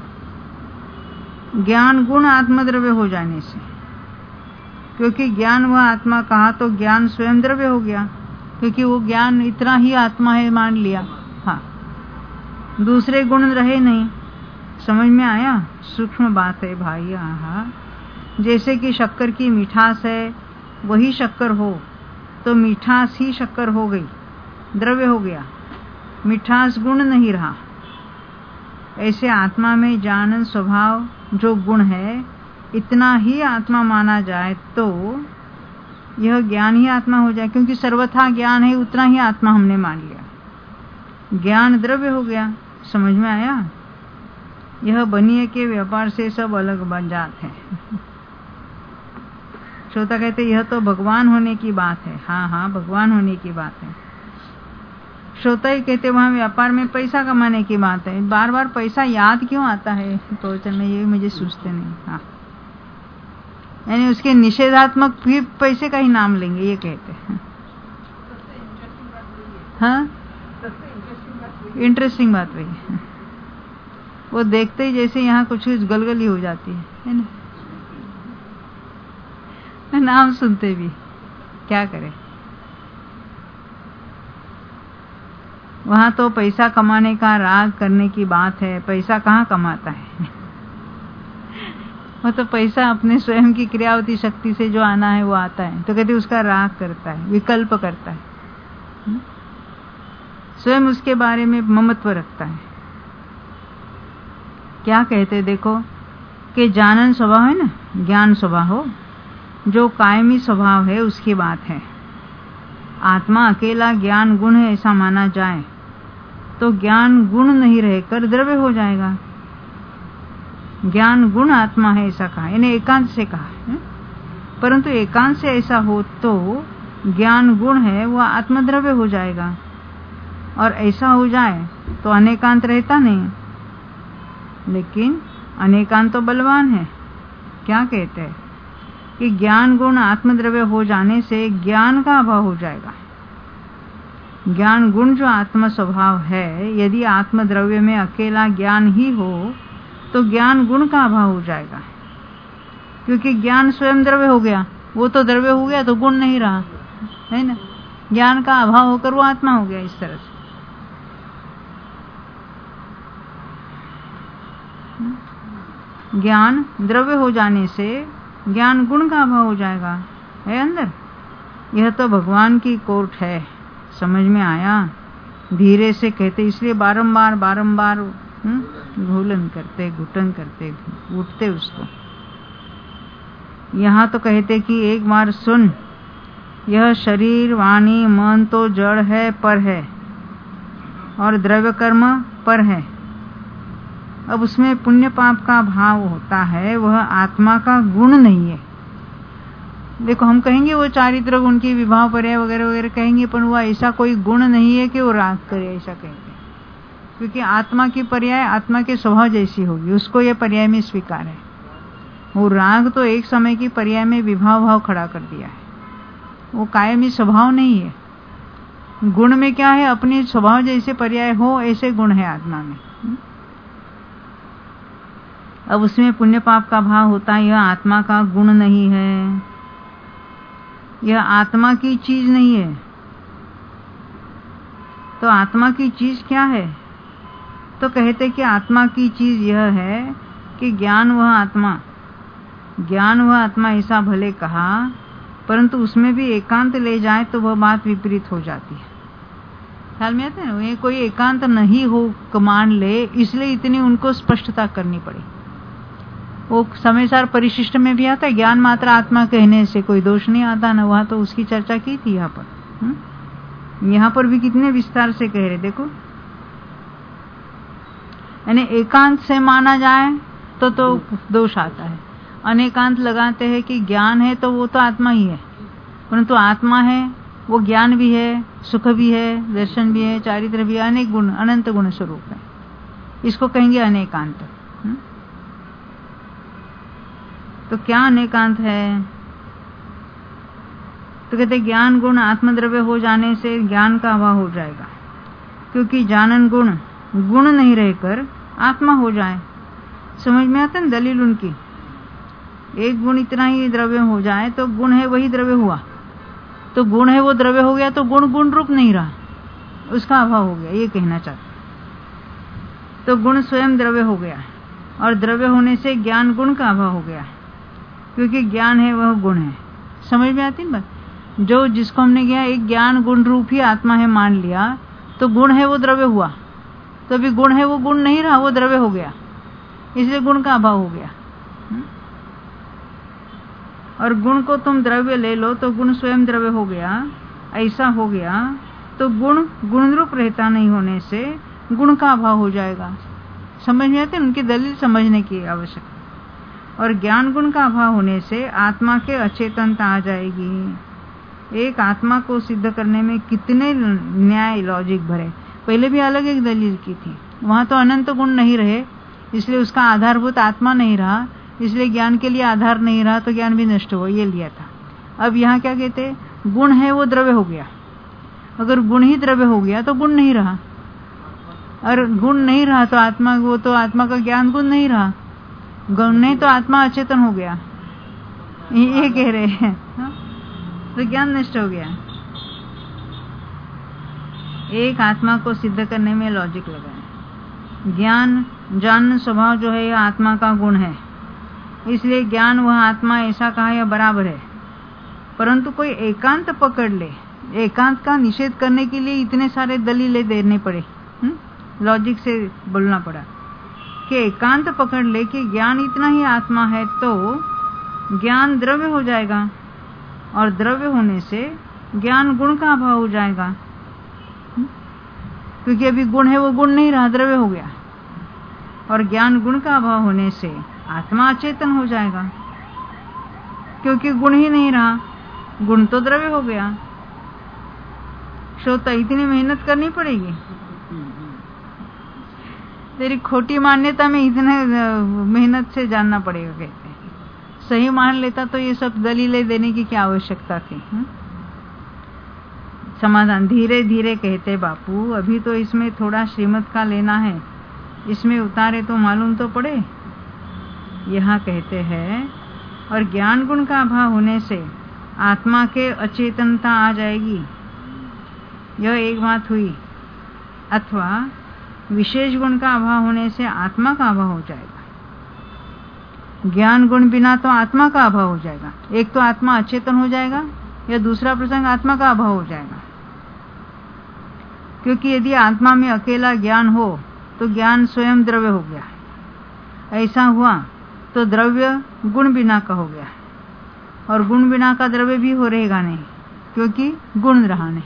ज्ञान गुण आत्मद्रव्य हो जाने से, क्योंकि ज्ञान वह आत्मा कहा तो ज्ञान स्वयं द्रव्य हो गया, क्योंकि वो ज्ञान इतना ही आत्मा है मान लिया। हाँ, दूसरे गुण रहे नहीं। समझ में आया? सूक्ष्म बात है भाई। हाँ, जैसे कि शक्कर की मिठास है वही शक्कर हो तो मिठास ही शक्कर हो गई, द्रव्य हो गया, मिठास गुण नहीं रहा। ऐसे आत्मा में जानन स्वभाव जो गुण है इतना ही आत्मा माना जाए तो यह ज्ञान ही आत्मा हो जाए, क्योंकि सर्वथा ज्ञान है उतना ही आत्मा हमने मान लिया। ज्ञान द्रव्य हो गया। समझ में आया? यह बनिए के व्यापार से सब अलग बन जाते हैं। श्रोता कहते यह तो भगवान होने की बात है। हाँ हाँ, भगवान होने की बात है। श्रोता ही कहते वहां व्यापार में पैसा कमाने की बात है। बार बार पैसा याद क्यों आता है प्रवचन में, ये मुझे सोचते नहीं। हाँ, यानी उसके निषेधात्मक फिर पैसे का ही नाम लेंगे ये कहते हैं। हाँ, इंटरेस्टिंग बात वही है। वो देखते ही जैसे यहाँ कुछ कुछ गलगली हो जाती है, है ना? नाम सुनते भी क्या करें। वहां तो पैसा कमाने का राग करने की बात है। पैसा कहाँ कमाता है? वो तो पैसा अपने स्वयं की क्रियावती शक्ति से जो आना है वो आता है, तो कहते उसका राग करता है, विकल्प करता है, स्वयं उसके बारे में ममत्व रखता है। क्या कहते देखो कि जानन स्वभाव है ना, ज्ञान स्वभाव हो जो कायमी स्वभाव है उसकी बात है। आत्मा अकेला ज्ञान गुण है ऐसा माना जाए तो ज्ञान गुण नहीं रहकर द्रव्य हो जाएगा। ज्ञान गुण आत्मा है ऐसा कहा, यानी एकांत से कहा है। परंतु एकांत से ऐसा हो तो ज्ञान गुण है वह आत्मद्रव्य हो जाएगा, और ऐसा हो जाए तो अनेकांत रहता नहीं। लेकिन अनेकांत तो बलवान है। क्या कहते हैं कि ज्ञान गुण आत्मद्रव्य हो जाने से ज्ञान का अभाव हो जाएगा। ज्ञान गुण जो आत्म स्वभाव है, यदि आत्मद्रव्य में अकेला ज्ञान ही हो तो ज्ञान गुण का अभाव हो जाएगा, क्योंकि ज्ञान स्वयं द्रव्य हो गया। वो तो द्रव्य हो गया तो गुण नहीं रहा, है ना? ज्ञान का अभाव होकर वो आत्मा हो गया। इस तरह से ज्ञान द्रव्य हो जाने से ज्ञान गुण का अभाव हो जाएगा, है अंदर। यह तो भगवान की कोर्ट है। समझ में आया? धीरे से कहते, इसलिए बारंबार बारंबार घूलन करते, घुटन करते, उठते उसको। यहाँ तो कहते कि एक बार सुन, यह शरीर वाणी मन तो जड़ है, पर है, और द्रव्य कर्म पर है। अब उसमें पुण्य पाप का भाव होता है, वह आत्मा का गुण नहीं है। देखो हम कहेंगे वो चारित्र गुण की विभाव पर्याय वगैरह वगैरह कहेंगे, पर वो ऐसा कोई गुण नहीं है कि वो राग करे, ऐसा कहेंगे। क्योंकि आत्मा की पर्याय आत्मा के स्वभाव जैसी होगी, उसको ये पर्याय में स्वीकार है। वो राग तो एक समय की पर्याय में विभाव भाव खड़ा कर दिया है, वो कायमी स्वभाव नहीं है। गुण में क्या है, अपने स्वभाव जैसे पर्याय हो ऐसे गुण है आत्मा में। अब उसमें पुण्य पाप का भाव होता है, यह आत्मा का गुण नहीं है, यह आत्मा की चीज नहीं है। तो आत्मा की चीज क्या है? तो कहते कि आत्मा की चीज यह है कि ज्ञान वह आत्मा, ज्ञान वह आत्मा ऐसा भले कहा, परंतु उसमें भी एकांत ले जाए तो वह बात विपरीत हो जाती है। ख्याल में आता है ना, ये कोई एकांत नहीं हो मान ले, इसलिए इतनी उनको स्पष्टता करनी पड़ी। वो समय सार परिशिष्ट में भी आता है, ज्ञान मात्र आत्मा कहने से कोई दोष नहीं आता ना, वहां तो उसकी चर्चा की थी। यहाँ पर यहाँ पर भी कितने विस्तार से कह रहे, देखो यानी एकांत से माना जाए तो तो दोष आता है। अनेकांत लगाते हैं कि ज्ञान है तो वो तो आत्मा ही है, परंतु आत्मा है वो ज्ञान भी है, सुख भी है, दर्शन भी है, चारित्र भी है, अनेक गुण अनंत गुण स्वरूप है, इसको कहेंगे अनेकांत। तो क्या अनेकांत है? तो कहते ज्ञान गुण आत्मद्रव्य हो जाने से ज्ञान का अभाव हो जाएगा, क्योंकि जानन गुण गुण नहीं रहकर आत्मा हो जाए। समझ में आता है दलील उनकी, एक गुण इतना ही द्रव्य हो जाए तो गुण है वही द्रव्य हुआ, तो गुण है वो द्रव्य हो गया, तो गुण गुण रूप नहीं रहा, उसका अभाव हो गया, ये कहना चाहते। तो गुण स्वयं द्रव्य हो गया, और द्रव्य होने से ज्ञान गुण का अभाव हो गया, क्योंकि ज्ञान है वह गुण है। समझ में आती बात? जो जिसको हमने किया एक ज्ञान गुण रूप ही आत्मा है मान लिया, तो गुण है वो द्रव्य हुआ, तो अभी गुण है वो गुण नहीं रहा, वो द्रव्य हो गया, इसलिए गुण का अभाव हो गया। और गुण को तुम द्रव्य ले लो तो गुण स्वयं द्रव्य हो गया, ऐसा हो गया, तो गुण गुण रूप रहता नहीं होने से गुण का अभाव हो जाएगा। समझ में आते? उनकी दलील समझने की आवश्यकता। और ज्ञान गुण का अभाव होने से आत्मा के अचेतनता आ जाएगी। एक आत्मा को सिद्ध करने में कितने न्याय लॉजिक भरे। पहले भी अलग एक दलील की थी, वहां तो अनंत गुण नहीं रहे, इसलिए उसका आधारभूत आत्मा नहीं रहा, इसलिए ज्ञान के लिए आधार नहीं रहा, तो ज्ञान भी नष्ट हो, ये लिया था। अब यहाँ क्या कहते, गुण है वो द्रव्य हो गया, अगर गुण ही द्रव्य हो गया तो गुण नहीं रहा, और गुण नहीं रहा तो आत्मा, वो तो आत्मा का ज्ञान गुण नहीं रहा, गुण नहीं तो आत्मा अचेतन हो गया, ये कह रहे हैं, तो ज्ञान नष्ट हो गया। एक आत्मा को सिद्ध करने में लॉजिक लगा। ज्ञान जानन स्वभाव जो है यह आत्मा का गुण है, इसलिए ज्ञान वह आत्मा ऐसा कहा यह बराबर है। परंतु कोई एकांत पकड़ ले, एकांत का निषेध करने के लिए इतने सारे दलीलें देने पड़े, लॉजिक से बोलना पड़ा कि एकांत पकड़ ले कि ज्ञान इतना ही आत्मा है, तो ज्ञान द्रव्य हो जाएगा, और द्रव्य होने से ज्ञान गुण का अभाव हो जाएगा, क्योंकि अभी गुण है वो गुण नहीं रहा, द्रव्य हो गया, और ज्ञान गुण का अभाव होने से आत्मा अचेतन हो जाएगा, क्योंकि गुण ही नहीं रहा, गुण तो द्रव्य हो गया। श्रोता इतनी मेहनत करनी पड़ेगी, तेरी खोटी मान्यता में इतने मेहनत से जानना पड़ेगा। कहते हैं सही मान लेता तो ये सब दलीलें देने की क्या आवश्यकता थी। हुँ? समाधान धीरे धीरे कहते बापू, अभी तो इसमें थोड़ा श्रीमत का लेना है, इसमें उतारे तो मालूम तो पड़े। यहाँ कहते हैं और ज्ञान गुण का अभाव होने से आत्मा के अचेतनता आ जाएगी, यह एक बात हुई, अथवा विशेष गुण का अभाव होने से आत्मा का अभाव हो जाएगा। ज्ञान गुण बिना तो आत्मा का अभाव हो जाएगा, एक तो आत्मा अचेतन हो जाएगा, या दूसरा प्रसंग आत्मा का अभाव हो जाएगा। क्योंकि यदि आत्मा में अकेला ज्ञान हो तो ज्ञान स्वयं द्रव्य हो गया, ऐसा हुआ तो द्रव्य गुण बिना का हो गया, और गुण बिना का द्रव्य भी हो रहेगा नहीं, क्योंकि गुण रहा नहीं।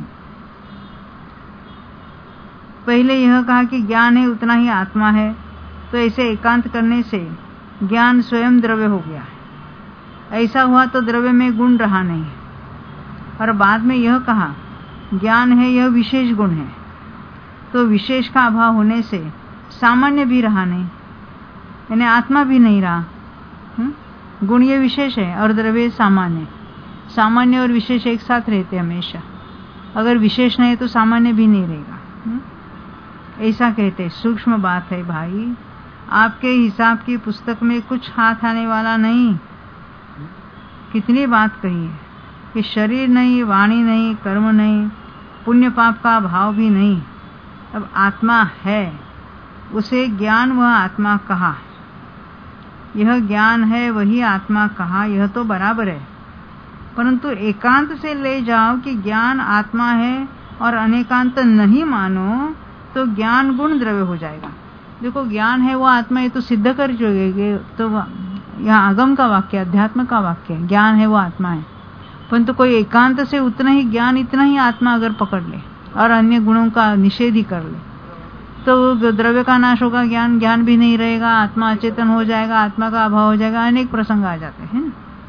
पहले यह कहा कि ज्ञान है उतना ही आत्मा है, तो ऐसे एकांत करने से ज्ञान स्वयं द्रव्य हो गया, ऐसा हुआ तो द्रव्य में गुण रहा नहीं। और बाद में यह कहा ज्ञान है यह विशेष गुण है, तो विशेष का अभाव होने से सामान्य भी रहा नहीं, यानी आत्मा भी नहीं रहा। हुँ? गुण ये विशेष है और द्रव्य सामान्य। सामान्य और विशेष एक साथ रहते हमेशा। अगर विशेष नहीं तो सामान्य भी नहीं रहेगा। हुँ? ऐसा कहते। सूक्ष्म बात है भाई, आपके हिसाब की पुस्तक में कुछ हाथ आने वाला नहीं। कितनी बात कही है कि शरीर नहीं, वाणी नहीं, कर्म नहीं, पुण्य पाप का भाव भी नहीं। अब आत्मा है, उसे ज्ञान वह आत्मा कहा। यह ज्ञान है वही आत्मा कहा, यह तो बराबर है। परंतु एकांत से ले जाओ कि ज्ञान आत्मा है और अनेकांत नहीं मानो, तो ज्ञान गुण द्रव्य हो जाएगा। देखो ज्ञान है वो आत्मा, ये तो सिद्ध कर चुके, तो यहाँ आगम का वाक्य, अध्यात्म का वाक्य है, ज्ञान है वो आत्मा है। परंतु कोई एकांत से उतना ही ज्ञान, इतना ही आत्मा अगर पकड़ ले और अन्य गुणों का निषेध ही कर ले, तो द्रव्य का नाश होगा, ज्ञान ज्ञान भी नहीं रहेगा, आत्मा अचेतन हो जाएगा, आत्मा का अभाव हो जाएगा। अनेक प्रसंग आ जाते हैं।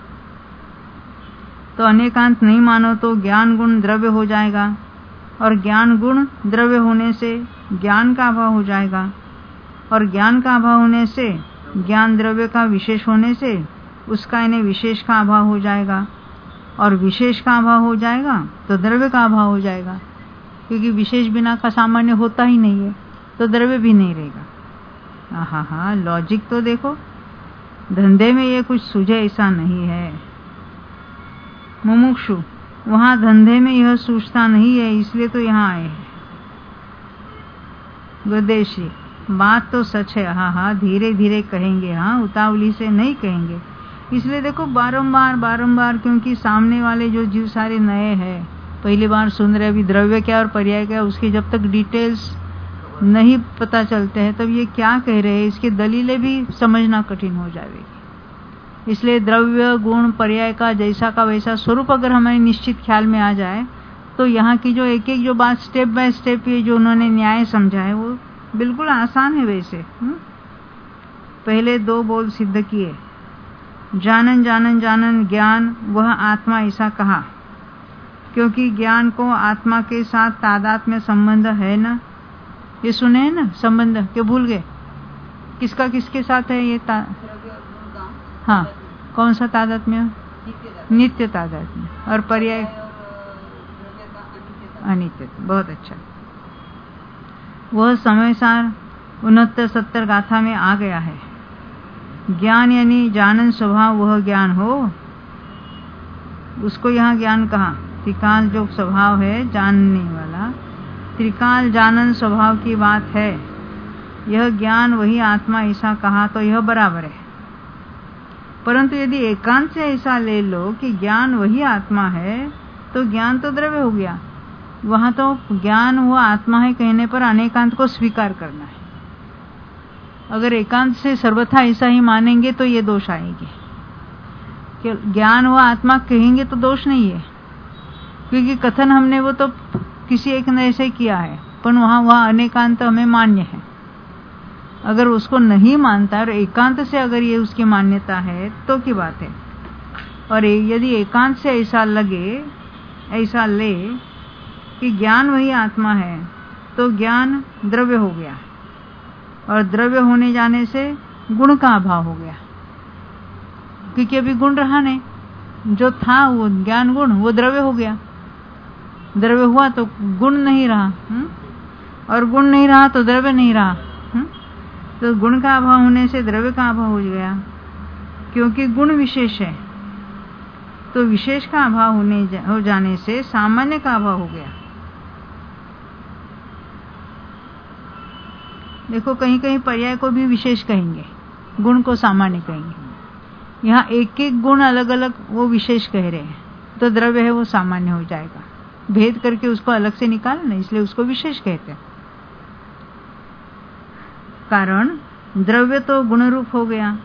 तो अनेकांत नहीं मानो तो ज्ञान गुण द्रव्य हो जाएगा, और ज्ञान गुण द्रव्य होने से ज्ञान का अभाव हो जाएगा, और ज्ञान का अभाव होने से ज्ञान द्रव्य का विशेष होने से उसका इन्हें विशेष का अभाव हो जाएगा, और विशेष का अभाव हो जाएगा तो द्रव्य का अभाव हो जाएगा, क्योंकि विशेष बिना का सामान्य होता ही नहीं है, तो द्रव्य भी नहीं रहेगा। हाँ हाँ, लॉजिक तो देखो। धंधे में ये कुछ सूझे ऐसा नहीं है। मुमुक्षु वहां धंधे में यह सूझता नहीं है, इसलिए तो यहाँ आए हैं। विदेशी बात तो सच है। हाँ हाँ, धीरे धीरे कहेंगे, हाँ उतावली से नहीं कहेंगे। इसलिए देखो बारंबार बारंबार, क्योंकि सामने वाले जो जीव सारे नए हैं, पहली बार सुन रहे, अभी द्रव्य क्या और पर्याय क्या उसकी जब तक डिटेल्स नहीं पता चलते हैं तब ये क्या कह रहे हैं इसकी दलीलें भी समझना कठिन हो जाएगी। इसलिए द्रव्य गुण पर्याय का जैसा का वैसा स्वरूप अगर हमारे निश्चित ख्याल में आ जाए तो यहाँ की जो एक एक जो बात स्टेप बाय स्टेप ये जो उन्होंने न्याय समझा है वो बिल्कुल आसान है। वैसे हुँ? पहले दो बोल सिद्ध किए, जानन जानन जानन ज्ञान वह आत्मा ऐसा कहा, क्योंकि ज्ञान को आत्मा के साथ तादात्म्य संबंध है ना। ये सुने हैं ना संबंध, क्यों भूल गए? किसका किसके साथ है ये ता... हाँ, कौन सा तादात्म्य? नित्य तादात्म्य। और पर्याय अनित्य। बहुत अच्छा। वह समय सार उनहत्तर सत्तर गाथा में आ गया है। ज्ञान यानी जानन स्वभाव वह ज्ञान हो, उसको यहाँ ज्ञान कहा। त्रिकाल जो स्वभाव है जानने वाला, त्रिकाल जानन स्वभाव की बात है। यह ज्ञान वही आत्मा ऐसा कहा तो यह बराबर है। परंतु यदि एकांत से ऐसा ले लो कि ज्ञान वही आत्मा है तो ज्ञान तो द्रव्य हो गया। वहां तो ज्ञान वो आत्मा है कहने पर अनेकांत को स्वीकार करना है। अगर एकांत से सर्वथा ऐसा ही मानेंगे तो ये दोष आएगी कि ज्ञान वो आत्मा कहेंगे तो दोष नहीं है, क्योंकि कथन हमने वो तो किसी एक ने ऐसे किया है, पर वहां वहां अनेकांत हमें मान्य है। अगर उसको नहीं मानता और एकांत से अगर ये उसकी मान्यता है तो की बात है। और यदि एकांत से ऐसा लगे, ऐसा ले कि ज्ञान वही आत्मा है तो ज्ञान द्रव्य हो गया, और द्रव्य होने जाने से गुण का अभाव हो गया, क्योंकि अभी गुण रहा नहीं। जो था वो ज्ञान गुण वो द्रव्य हो गया, द्रव्य हुआ तो गुण नहीं रहा, हुँ? और गुण नहीं रहा तो द्रव्य नहीं रहा, हुँ? तो गुण का अभाव होने से द्रव्य का अभाव हो गया, क्योंकि गुण विशेष है तो विशेष का अभाव होने जा, हो जाने से सामान्य का अभाव हो गया। देखो कहीं कहीं पर्याय को भी विशेष कहेंगे, गुण को सामान्य कहेंगे। यहाँ एक एक गुण अलग अलग वो विशेष कह रहे हैं तो द्रव्य है वो सामान्य हो जाएगा। भेद करके उसको अलग से निकालना ना, इसलिए उसको विशेष कहते हैं। कारण द्रव्य तो गुण रूप हो गया,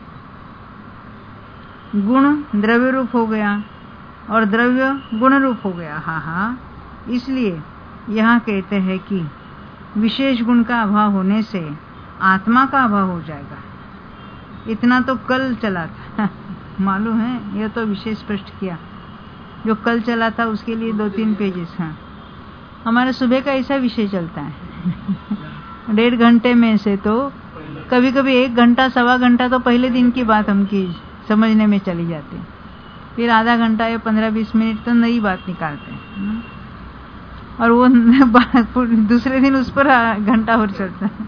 गुण द्रव्य रूप हो गया, और द्रव्य गुण रूप हो गया। हाँ हाँ, इसलिए यहाँ कहते हैं कि विशेष गुण का अभाव होने से आत्मा का अभाव हो जाएगा। इतना तो कल चला था मालूम है, यह तो विषय स्पष्ट किया। जो कल चला था उसके लिए दो तीन पेजेस हैं। हमारे सुबह का ऐसा विषय चलता है डेढ़ घंटे में से तो कभी कभी एक घंटा सवा घंटा तो पहले दिन की बात हम की समझने में चली जाती, फिर आधा घंटा या पंद्रह बीस मिनट तो नई बात निकालते हैं और वो दूसरे दिन उस पर घंटा भर चलता है।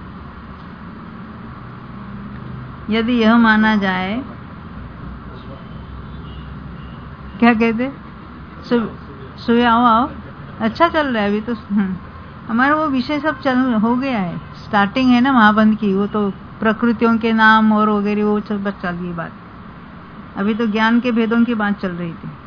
यदि यह माना जाए, क्या कहते, सुबह आओ आओ, अच्छा चल रहा है अभी तो। हमारा वो विषय सब चल हो गया है, स्टार्टिंग है ना महाबंध की, वो तो प्रकृतियों के नाम और वगैरह वो सब बस चल गई बात। अभी तो ज्ञान के भेदों की बात चल रही थी।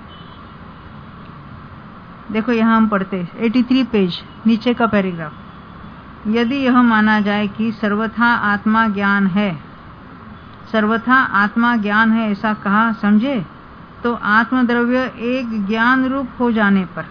देखो यहाँ हम पढ़ते तिरासी पेज नीचे का पैराग्राफ। यदि यह माना जाए कि सर्वथा आत्मा ज्ञान है, सर्वथा आत्मा ज्ञान है ऐसा कहा समझे, तो आत्मद्रव्य एक ज्ञान रूप हो जाने पर,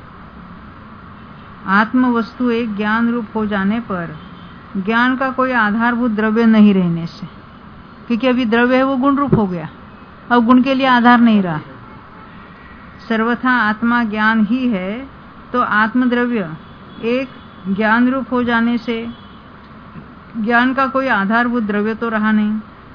आत्म वस्तु एक ज्ञान रूप हो जाने पर ज्ञान का कोई आधारभूत द्रव्य नहीं रहने से, क्योंकि अभी द्रव्य है वो गुण रूप हो गया, अब गुण के लिए आधार नहीं रहा। सर्वथा आत्मा ज्ञान ही है तो आत्मद्रव्य एक ज्ञान रूप हो जाने से ज्ञान का कोई आधारभूत द्रव्य तो रहा नहीं।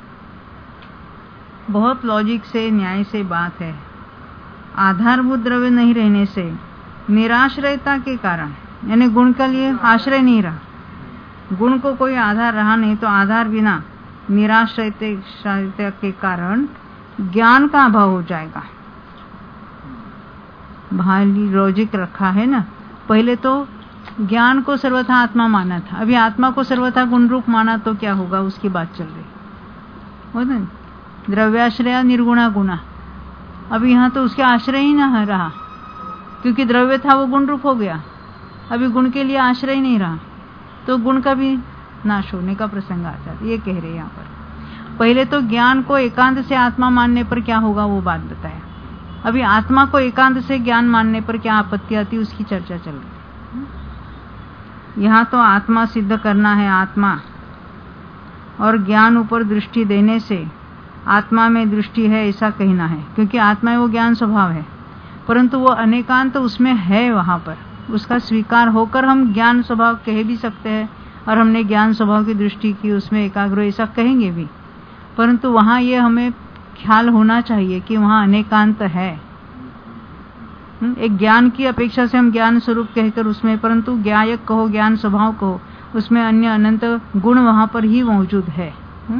बहुत लॉजिक से न्याय से बात है। आधारभूत द्रव्य नहीं रहने से निराश्रयता के कारण, यानी गुण के लिए आश्रय नहीं रहा, गुण को कोई आधार रहा नहीं, तो आधार बिना निराश्रयता के कारण ज्ञान का अभाव हो जाएगा। भारी लॉजिक रखा है ना। पहले तो ज्ञान को सर्वथा आत्मा माना था, अभी आत्मा को सर्वथा गुण रूप माना तो क्या होगा, उसकी बात चल रही हो ना। द्रव्याश्रय निर्गुणा गुणा, अभी यहाँ तो उसके आश्रय ही ना रहा, क्योंकि द्रव्य था वो गुण रूप हो गया, अभी गुण के लिए आश्रय नहीं रहा, तो गुण का भी नाश होने का प्रसंग आता है। ये कह रहे हैं यहाँ पर। पहले तो ज्ञान को एकांत से आत्मा मानने पर क्या होगा वो बात बताया, अभी आत्मा को एकांत से ज्ञान मानने पर क्या आपत्ति आती उसकी चर्चा चल रही। यहाँ तो आत्मा सिद्ध करना है, आत्मा और ज्ञान ऊपर दृष्टि देने से आत्मा में दृष्टि है ऐसा कहना है, क्योंकि आत्मा वो ज्ञान स्वभाव है, परंतु वो अनेकांत तो उसमें है, वहां पर उसका स्वीकार होकर हम ज्ञान स्वभाव कह भी सकते हैं, और हमने ज्ञान स्वभाव की दृष्टि की उसमें एकाग्र ऐसा कहेंगे भी, परंतु वहां ये हमें ख्याल होना चाहिए कि वहां अनेकांत है। एक ज्ञान की अपेक्षा से हम ज्ञान स्वरूप कहकर उसमें, परंतु ज्ञायक कहो ज्ञान स्वभाव कहो, उसमें अन्य अनंत गुण वहां पर ही मौजूद है।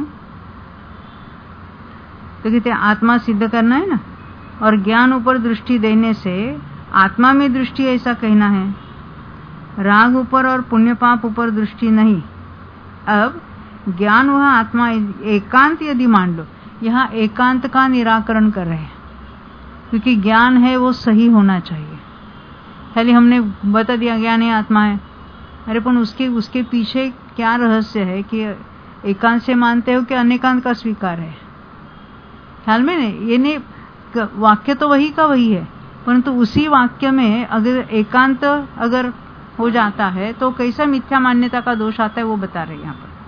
तो कहते आत्मा सिद्ध करना है ना, और ज्ञान ऊपर दृष्टि देने से आत्मा में दृष्टि ऐसा कहना है, राग ऊपर और पुण्य पाप ऊपर दृष्टि नहीं। अब ज्ञान वह आत्मा एकांत यदि मान लो, यहाँ एकांत का निराकरण कर रहे हैं, क्योंकि ज्ञान है वो सही होना चाहिए। खाली हमने बता दिया ज्ञान है आत्मा है, अरे पण उसके उसके पीछे क्या रहस्य है कि एकांत से मानते हो कि अनेकांत का स्वीकार है। ख्याल में नहीं, ये नहीं, वाक्य तो वही का वही है, परंतु उसी वाक्य में अगर एकांत अगर हो जाता है तो कैसा मिथ्या मान्यता का दोष आता है वो बता रहे हैं यहाँ पर।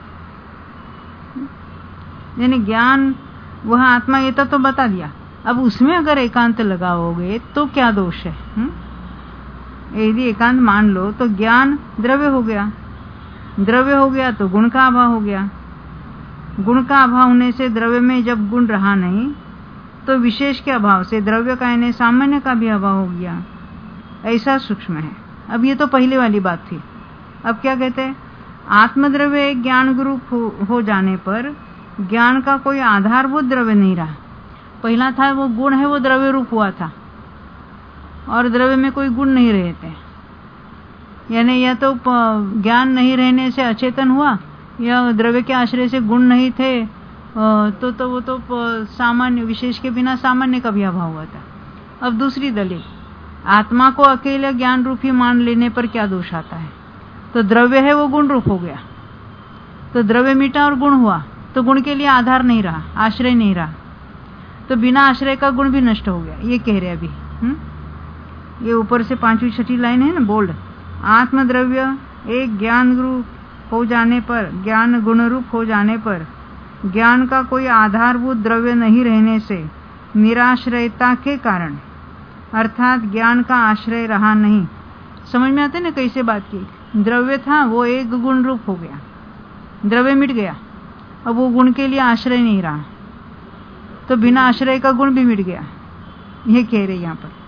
यानी ज्ञान वह आत्मा ये तो बता दिया, अब उसमें अगर एकांत लगाओगे तो क्या दोष है। यदि एकांत मान लो तो ज्ञान द्रव्य हो गया, द्रव्य हो गया तो गुण का अभाव हो गया, गुण का अभाव होने से द्रव्य में जब गुण रहा नहीं तो विशेष के अभाव से द्रव्य का यानी सामान्य का भी अभाव हो गया, ऐसा सूक्ष्म है। अब ये तो पहले वाली बात थी। अब क्या कहते हैं, आत्मद्रव्य एक ज्ञान रूप हो, हो जाने पर ज्ञान का कोई आधारभूत द्रव्य नहीं रहा। पहला था वो गुण है वो द्रव्य रूप हुआ था, और द्रव्य में कोई गुण नहीं रहे थे, यानी या तो ज्ञान नहीं रहने से अचेतन हुआ, या द्रव्य के आश्रय से गुण नहीं थे, तो तो वो तो सामान्य विशेष के बिना सामान्य का भी अभाव हुआ था। अब दूसरी दलील, आत्मा को अकेले ज्ञान रूप ही मान लेने पर क्या दोष आता है, तो द्रव्य है वो गुण रूप हो गया, तो द्रव्य मिटा और गुण हुआ, तो गुण के लिए आधार नहीं रहा, आश्रय नहीं रहा, तो बिना आश्रय का गुण भी नष्ट हो गया। ये कह रहे अभी हुँ? ये ऊपर से पांचवी छठी लाइन है ना बोल्ड, आत्मद्रव्य एक ज्ञान रूप हो जाने पर, ज्ञान गुण रूप हो जाने पर ज्ञान का कोई आधारभूत द्रव्य नहीं रहने से निराश्रयता के कारण, अर्थात ज्ञान का आश्रय रहा नहीं। समझ में आते ना कैसे बात की? द्रव्य था वो एक गुण रूप हो गया, द्रव्य मिट गया, अब वो गुण के लिए आश्रय नहीं रहा, तो बिना आश्रय का गुण भी मिट गया। ये कह रहे यहाँ पर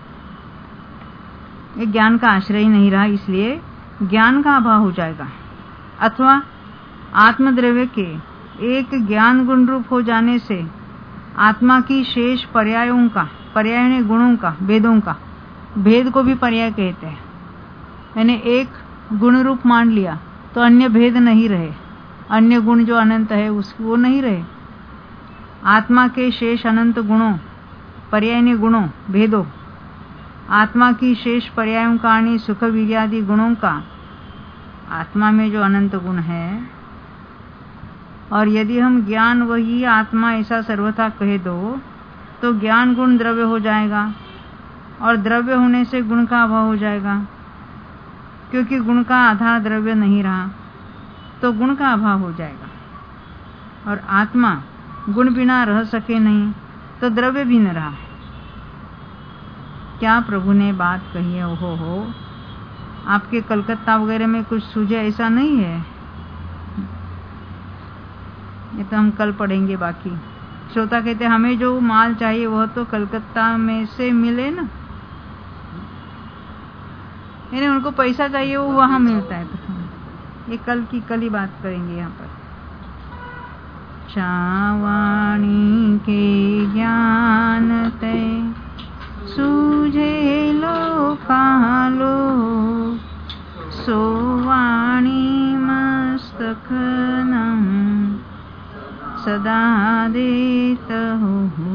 ये ज्ञान का आश्रय नहीं रहा, इसलिए ज्ञान का अभाव हो जाएगा। अथवा आत्मद्रव्य के एक ज्ञान गुण रूप हो जाने से आत्मा की शेष पर्यायों का, पर्याय गुणों का, भेदों का, भेद को भी पर्याय कहते हैं, यानी एक गुण रूप मान लिया तो अन्य भेद नहीं रहे, अन्य गुण जो अनंत है उसकी वो नहीं रहे। आत्मा के शेष अनंत गुणों, पर्याय गुणों, भेदों, आत्मा की शेष पर्यायों का आणि सुख वीर्यादि गुणों का, आत्मा में जो अनंत गुण है, और यदि हम ज्ञान वही आत्मा ऐसा सर्वथा कह दो तो ज्ञान गुण द्रव्य हो जाएगा, और द्रव्य होने से गुण का अभाव हो जाएगा, क्योंकि गुण का आधार द्रव्य नहीं रहा तो गुण का अभाव हो जाएगा। और आत्मा गुण बिना रह सके नहीं तो द्रव्य भी न रहा। क्या प्रभु ने बात कही है? ओहो हो, आपके कलकत्ता वगैरह में कुछ सूझे ऐसा नहीं है? ये तो हम कल पढ़ेंगे। बाकी श्रोता कहते हमें जो माल चाहिए वह तो कलकत्ता में से मिले ना, यानी उनको पैसा चाहिए वो वहां मिलता है। तो ये कल की कल ही बात करेंगे यहाँ पर। चावाणी के ज्ञान ते सूझे लो कालो, सोवाणी मस्तक नम सदा देत हो।